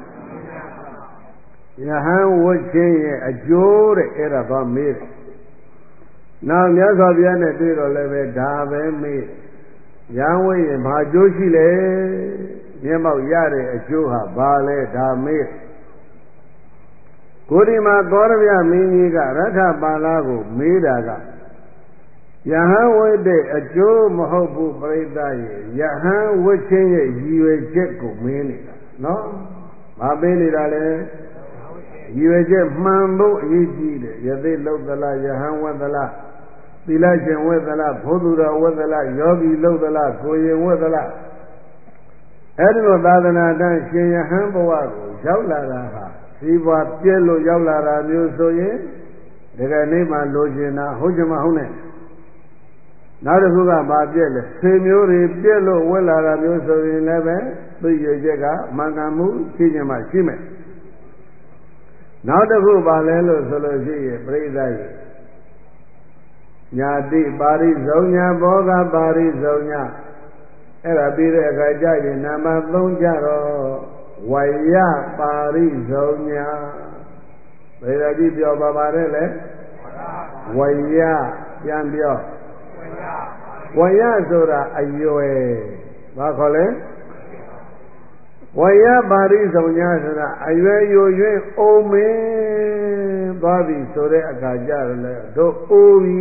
ယဟန်ဝတ်ခြင်းရဲ့အကျိုးတဲ့အဲ့ဒါတော့မေးတယ်နောက်မြတ်စွာဘုရားနဲ့တွေ့တော့လည်းပဲဒါပဲမေးရဟန်းဝတ်ရင်ဘာအကျိုးရှိလဲမျက်မှောက်ရတဲ့အကျိုးဟာဘာလဲဒါမေးကိုဒီမှာသောရဗျမင်းကြီးကရထပါဠိကိုမေးတာကယဟန်ဝတ်တဲ့အကျိုးမဟုတ်ဘူးပရိသတ်ရဲ့ယဟန်ဝတ်ခြင်းရဲ့ရည်ရွယ်ချက်ကိုမင်းနေတာနော်မပေးနေတာလေရည်ရွယ်ချက်မှန်ဖို့အရေးကြီးတယ်ယသိလုတ်သလားယဟန်ဝတ်သလားသီလရှင်ဝတ်သလားဘုသူတော်ဝတ်သလားယောဂီလုတ်သလားကိုရင်ဝတ်သလားအဲဒီလိုသာသနာတန်းရှင်ယဟန်ဘဝကိုရောက်လာတာဟာဒီဘဝပြည့်လို့ရောက်လာတာမျိုးဆိုရင်ဒီကနေ့မှလိုချင်တာဟုတ်ချင်မဟုတ်နဲ့နောက်တစ်ခုကဘာပြည့်လဲဆွေမျိုးတွေပြည့်လို့ဝတ်လာတာမျိုးဆိုရင်လည်းပဲသူ့ရည်ချက်ကမှန်ကန်မှုရှိခြင်းမှရှိမယ်နောက်တစ်ခုပါလဲလို့ဆိုလို့ရှိရင်ပြိဿရဲ့ညာတိပါရိဇုံညာဘောဂပါရိဇုံညာအဲ့ဒါပြီးတဲ့အခါကျရင်နံပါတ်3ကျတော့ဝယပါရိဇုံညာဘယ်လိုကြည့်ပြောပါပါတယ်လဲဝယပြန်ပြောဝယဆိုတာအရွယ်ဘာခေါ်လဲဝယပါရိဇုံညာဆိုတာအရွယ်ယိုယွင်းအိုမင်းသွားပြီဆိုတဲ့အခါကျတော့လေတို့အိုပြီ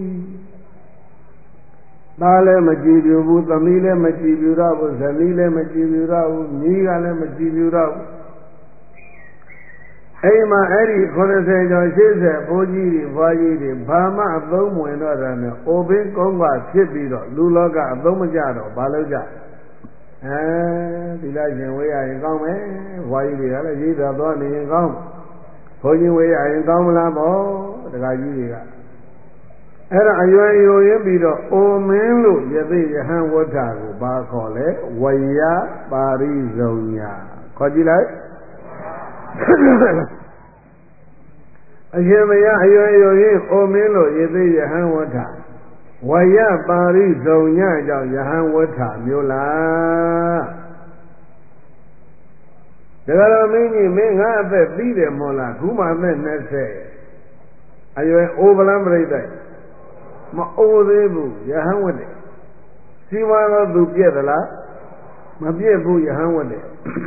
သားလည်းမကြည်ပြူဘူးသမီးလည်းမကြည်ပြူတော့ဘူးဇနီးလည်းမကြည်ပြူတော့ဘူးညီးကလည်းမကြည်ပြူတော့ဘူးအိမ်မှာအဲ့ဒီ90ကျော်80ဘိုးကြီးတွေဘွားကြီးတွေဘာမှအသုံးဝင်တော့တာနဲ့အိုဘင်းကုန်းကဖြစ်ပြီးတော့လူလောကအသုံးမကျတော့ဘာလို့ကြဒီလိုက်ရှင်ဝေးရရင်ကောင်းမယ်ဘွားကြီးတွေကလည်းရေးတော်သွားနေရင်ကောင်းဘုန်းကြီးဝေးရရင်ကောင်းမလားပေါ့တခါကြီးတွေကအဲ့ဒါအရွယ်ယိုရင်းပြီးတော့အိုမင်းလို့ယသိယဟန်ဝဋ္ဌကိုဘာခေါ်လဲဝယပါရိဇုံညာခေါ်ကြည့်လိုက်အရှင်မယအရွယ်ယိုရင်းအိုမင်းလို့ယသိယဟန်ဝဋ္ဌဝယပါရိဇုံညာကြောင့်ယဟန်ဝဋ္ဌမျိုးလားဒါကြတော့မင်းကြီးမင်းငါအသက်ပြီးတယ်မို့လားခုမှအသက်20အရွယ်အိုဗလံပြိတ္တိုင်မအိုသေးဘူးယဟန်ဝတ်တယ်စီဝါတော့သူပြည့်သလားမပြည့်ဘူးယဟန်ဝတ်တယ်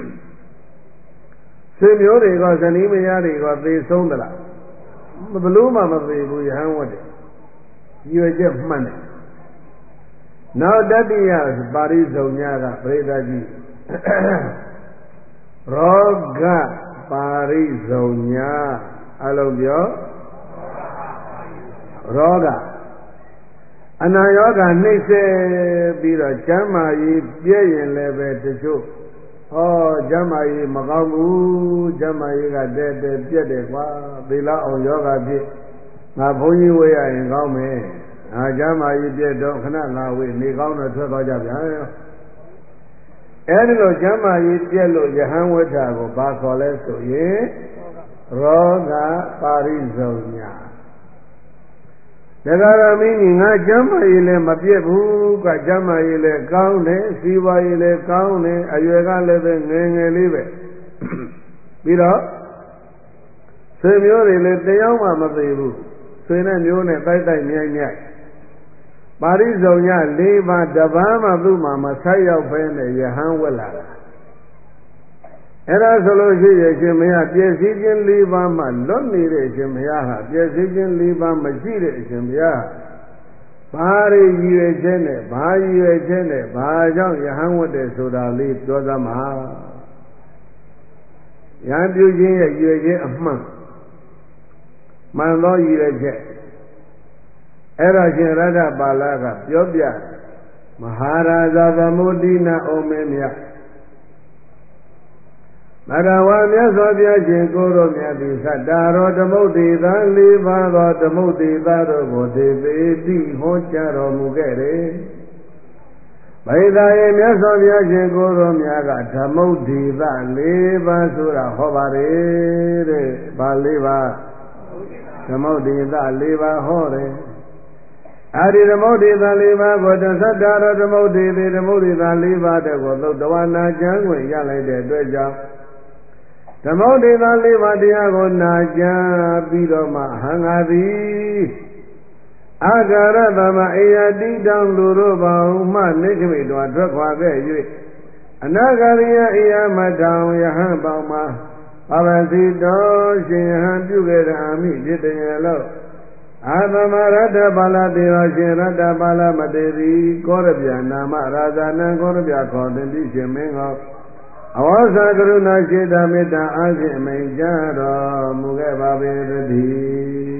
ဆွေမျိုးတွေကဇနီးမယားတွေကသေဆုံးသလားဘလို့မှမသေဘူးယဟန်ဝတ်တယ်ရွယ်ချက်မှန်တယ်နောက်တတိယပါရိဇုံညာကပရိသတ်ကြီးရောဂပါရိဇုံညာအလုံးပြောရောဂအနာရောဂါနှိမ့်ဆက်ပြီးတော့ကျမ်းမာရေးပြည့်ရင်လည်းပဲတချို့ကျမ်းမာရေးမကောင်းဘူးကျမ်းမာရေးကတဲ့ပြက်တယ်ကွာသေလောက်အောင်ယောဂဖြစ်ငါဘုန်းကြီးဝေးရရင်ကောင်းမယ်ကျမ်းမာရေးပြည့်တော့ခဏလာဝေးနေကောင်းတော့ထွက်သွားကြဗျာအဲဒီလိုကျမ်းမာရေးပြည့်လို့ယဟန်ဝဋ္ဌကိုဘာခေါ်လဲဆိုရင်ရောဂပါရိဇုံညာဒါကြတော့မင်းကြီးငါကျမ်းမာရေးလည်းမပြည့်ဘူးကကျမ်းမာရေးလည်းကောင်းတယ်စီးပွားရေးလည်းကောင်းတယ်အရွယ်ကလည်းပဲငယ်ငယ်လေးပဲပြီးတော့ဆွေမျိုးတွေလည်းတရားမှမသိဘူးဆွေနဲ့မျိုးနဲ့တိုက်တိုက်မြိုက်မြိုက်ပါရိဇုံည၄ပါးတပားမှသူ့မှာမဆက်ရောက်ပဲနဲ့ယဟန်ဝက်လာတာအဲ့ဒါဆိုလို့ရှိရင်ရှင်မရပြည့်စည်ခြင်း၄ပါးမှလွတ်နေတဲ့ရှင်မရဟာပြည့်စည်ခြင်း၄ပါးမရှိတဲ့ရှင်မရဘာရည်ရွယ်ချက်နဲ့ဘာရည်ရွယ်ချက်နဲ့ဘာကြောင့်ယဟန်ဝတ်တယ်ဆိုတာလေးပြောသမှာယဟန်ပြုခြင်းရဲ့ရည်ရွယ်ချက်အမှန်မှန်သောရည်ရွယ်ချက်အဲ့ဒါရှင်ရတ္ထပါဠိကပြောပြမဟာရာဇသမုဒ္ဒိနာဩမေမြတ်မရဝမြတ်စွာဘုရားရှင်ကိုယ်တော်မြတ်သည်သတ္တာရောဓမ္မုဒ္ဒေသာ၄ပါးသောဓမ္မုဒ္ဒေသာတို့ကိုဒေပေတိဟောကြားတော်မူခဲ့တယ်။ဩဗိဓာယေမြတ်စွာဘုရားရှင်ကိုယ်တော်များကဓမ္မုဒ္ဒေသ၄ပါးဆိုတာဟောပါတယ်တဲ့။ဘာ၄ပါးဓမ္မုဒ္ဒေသ၄ပါးဟောတယ်။အာဒီဓမ္မုဒ္ဒေသ၄ပါးကိုသတ္တရဓမ္မုဒ္ဒေသေဓမ္မုဒ္ဒေသ၄ပါးတဲ့ကိုသုတ်တဝနာကျမ်းကိုရလိုက်တဲ့အတွက်ကြောင့်ဓမ္မုဒ္ဒေသ၄ပါးတရားကိုနာကြားပြီးတော့မှဟံငါသည်အာဂရသမအေယတိတောင်လူတို့ပေါင်းမှနိဂမိတော်ထွက်ခွာခဲ့၍အနာဂရိယအေယမထောင်ယဟန်ပေါင်းမှာအဘစီတော်ရှင်ယဟန်ပြုခဲ့တဲ့အာမိဖြစ်တယ်လို့အာသမရတ္တပါဠတေဝရှင်ရတ္တပါဠမတေသည်ကောရပြနာမရာဇာနံကောရပြခေါ်တင်ပြီးရှင်မင်းကိုအဝေါဇာကရုဏာရှိတာမေတ္တာအားဖြင့်မိန်ကြတော်မူခဲ့ပါပေတည်း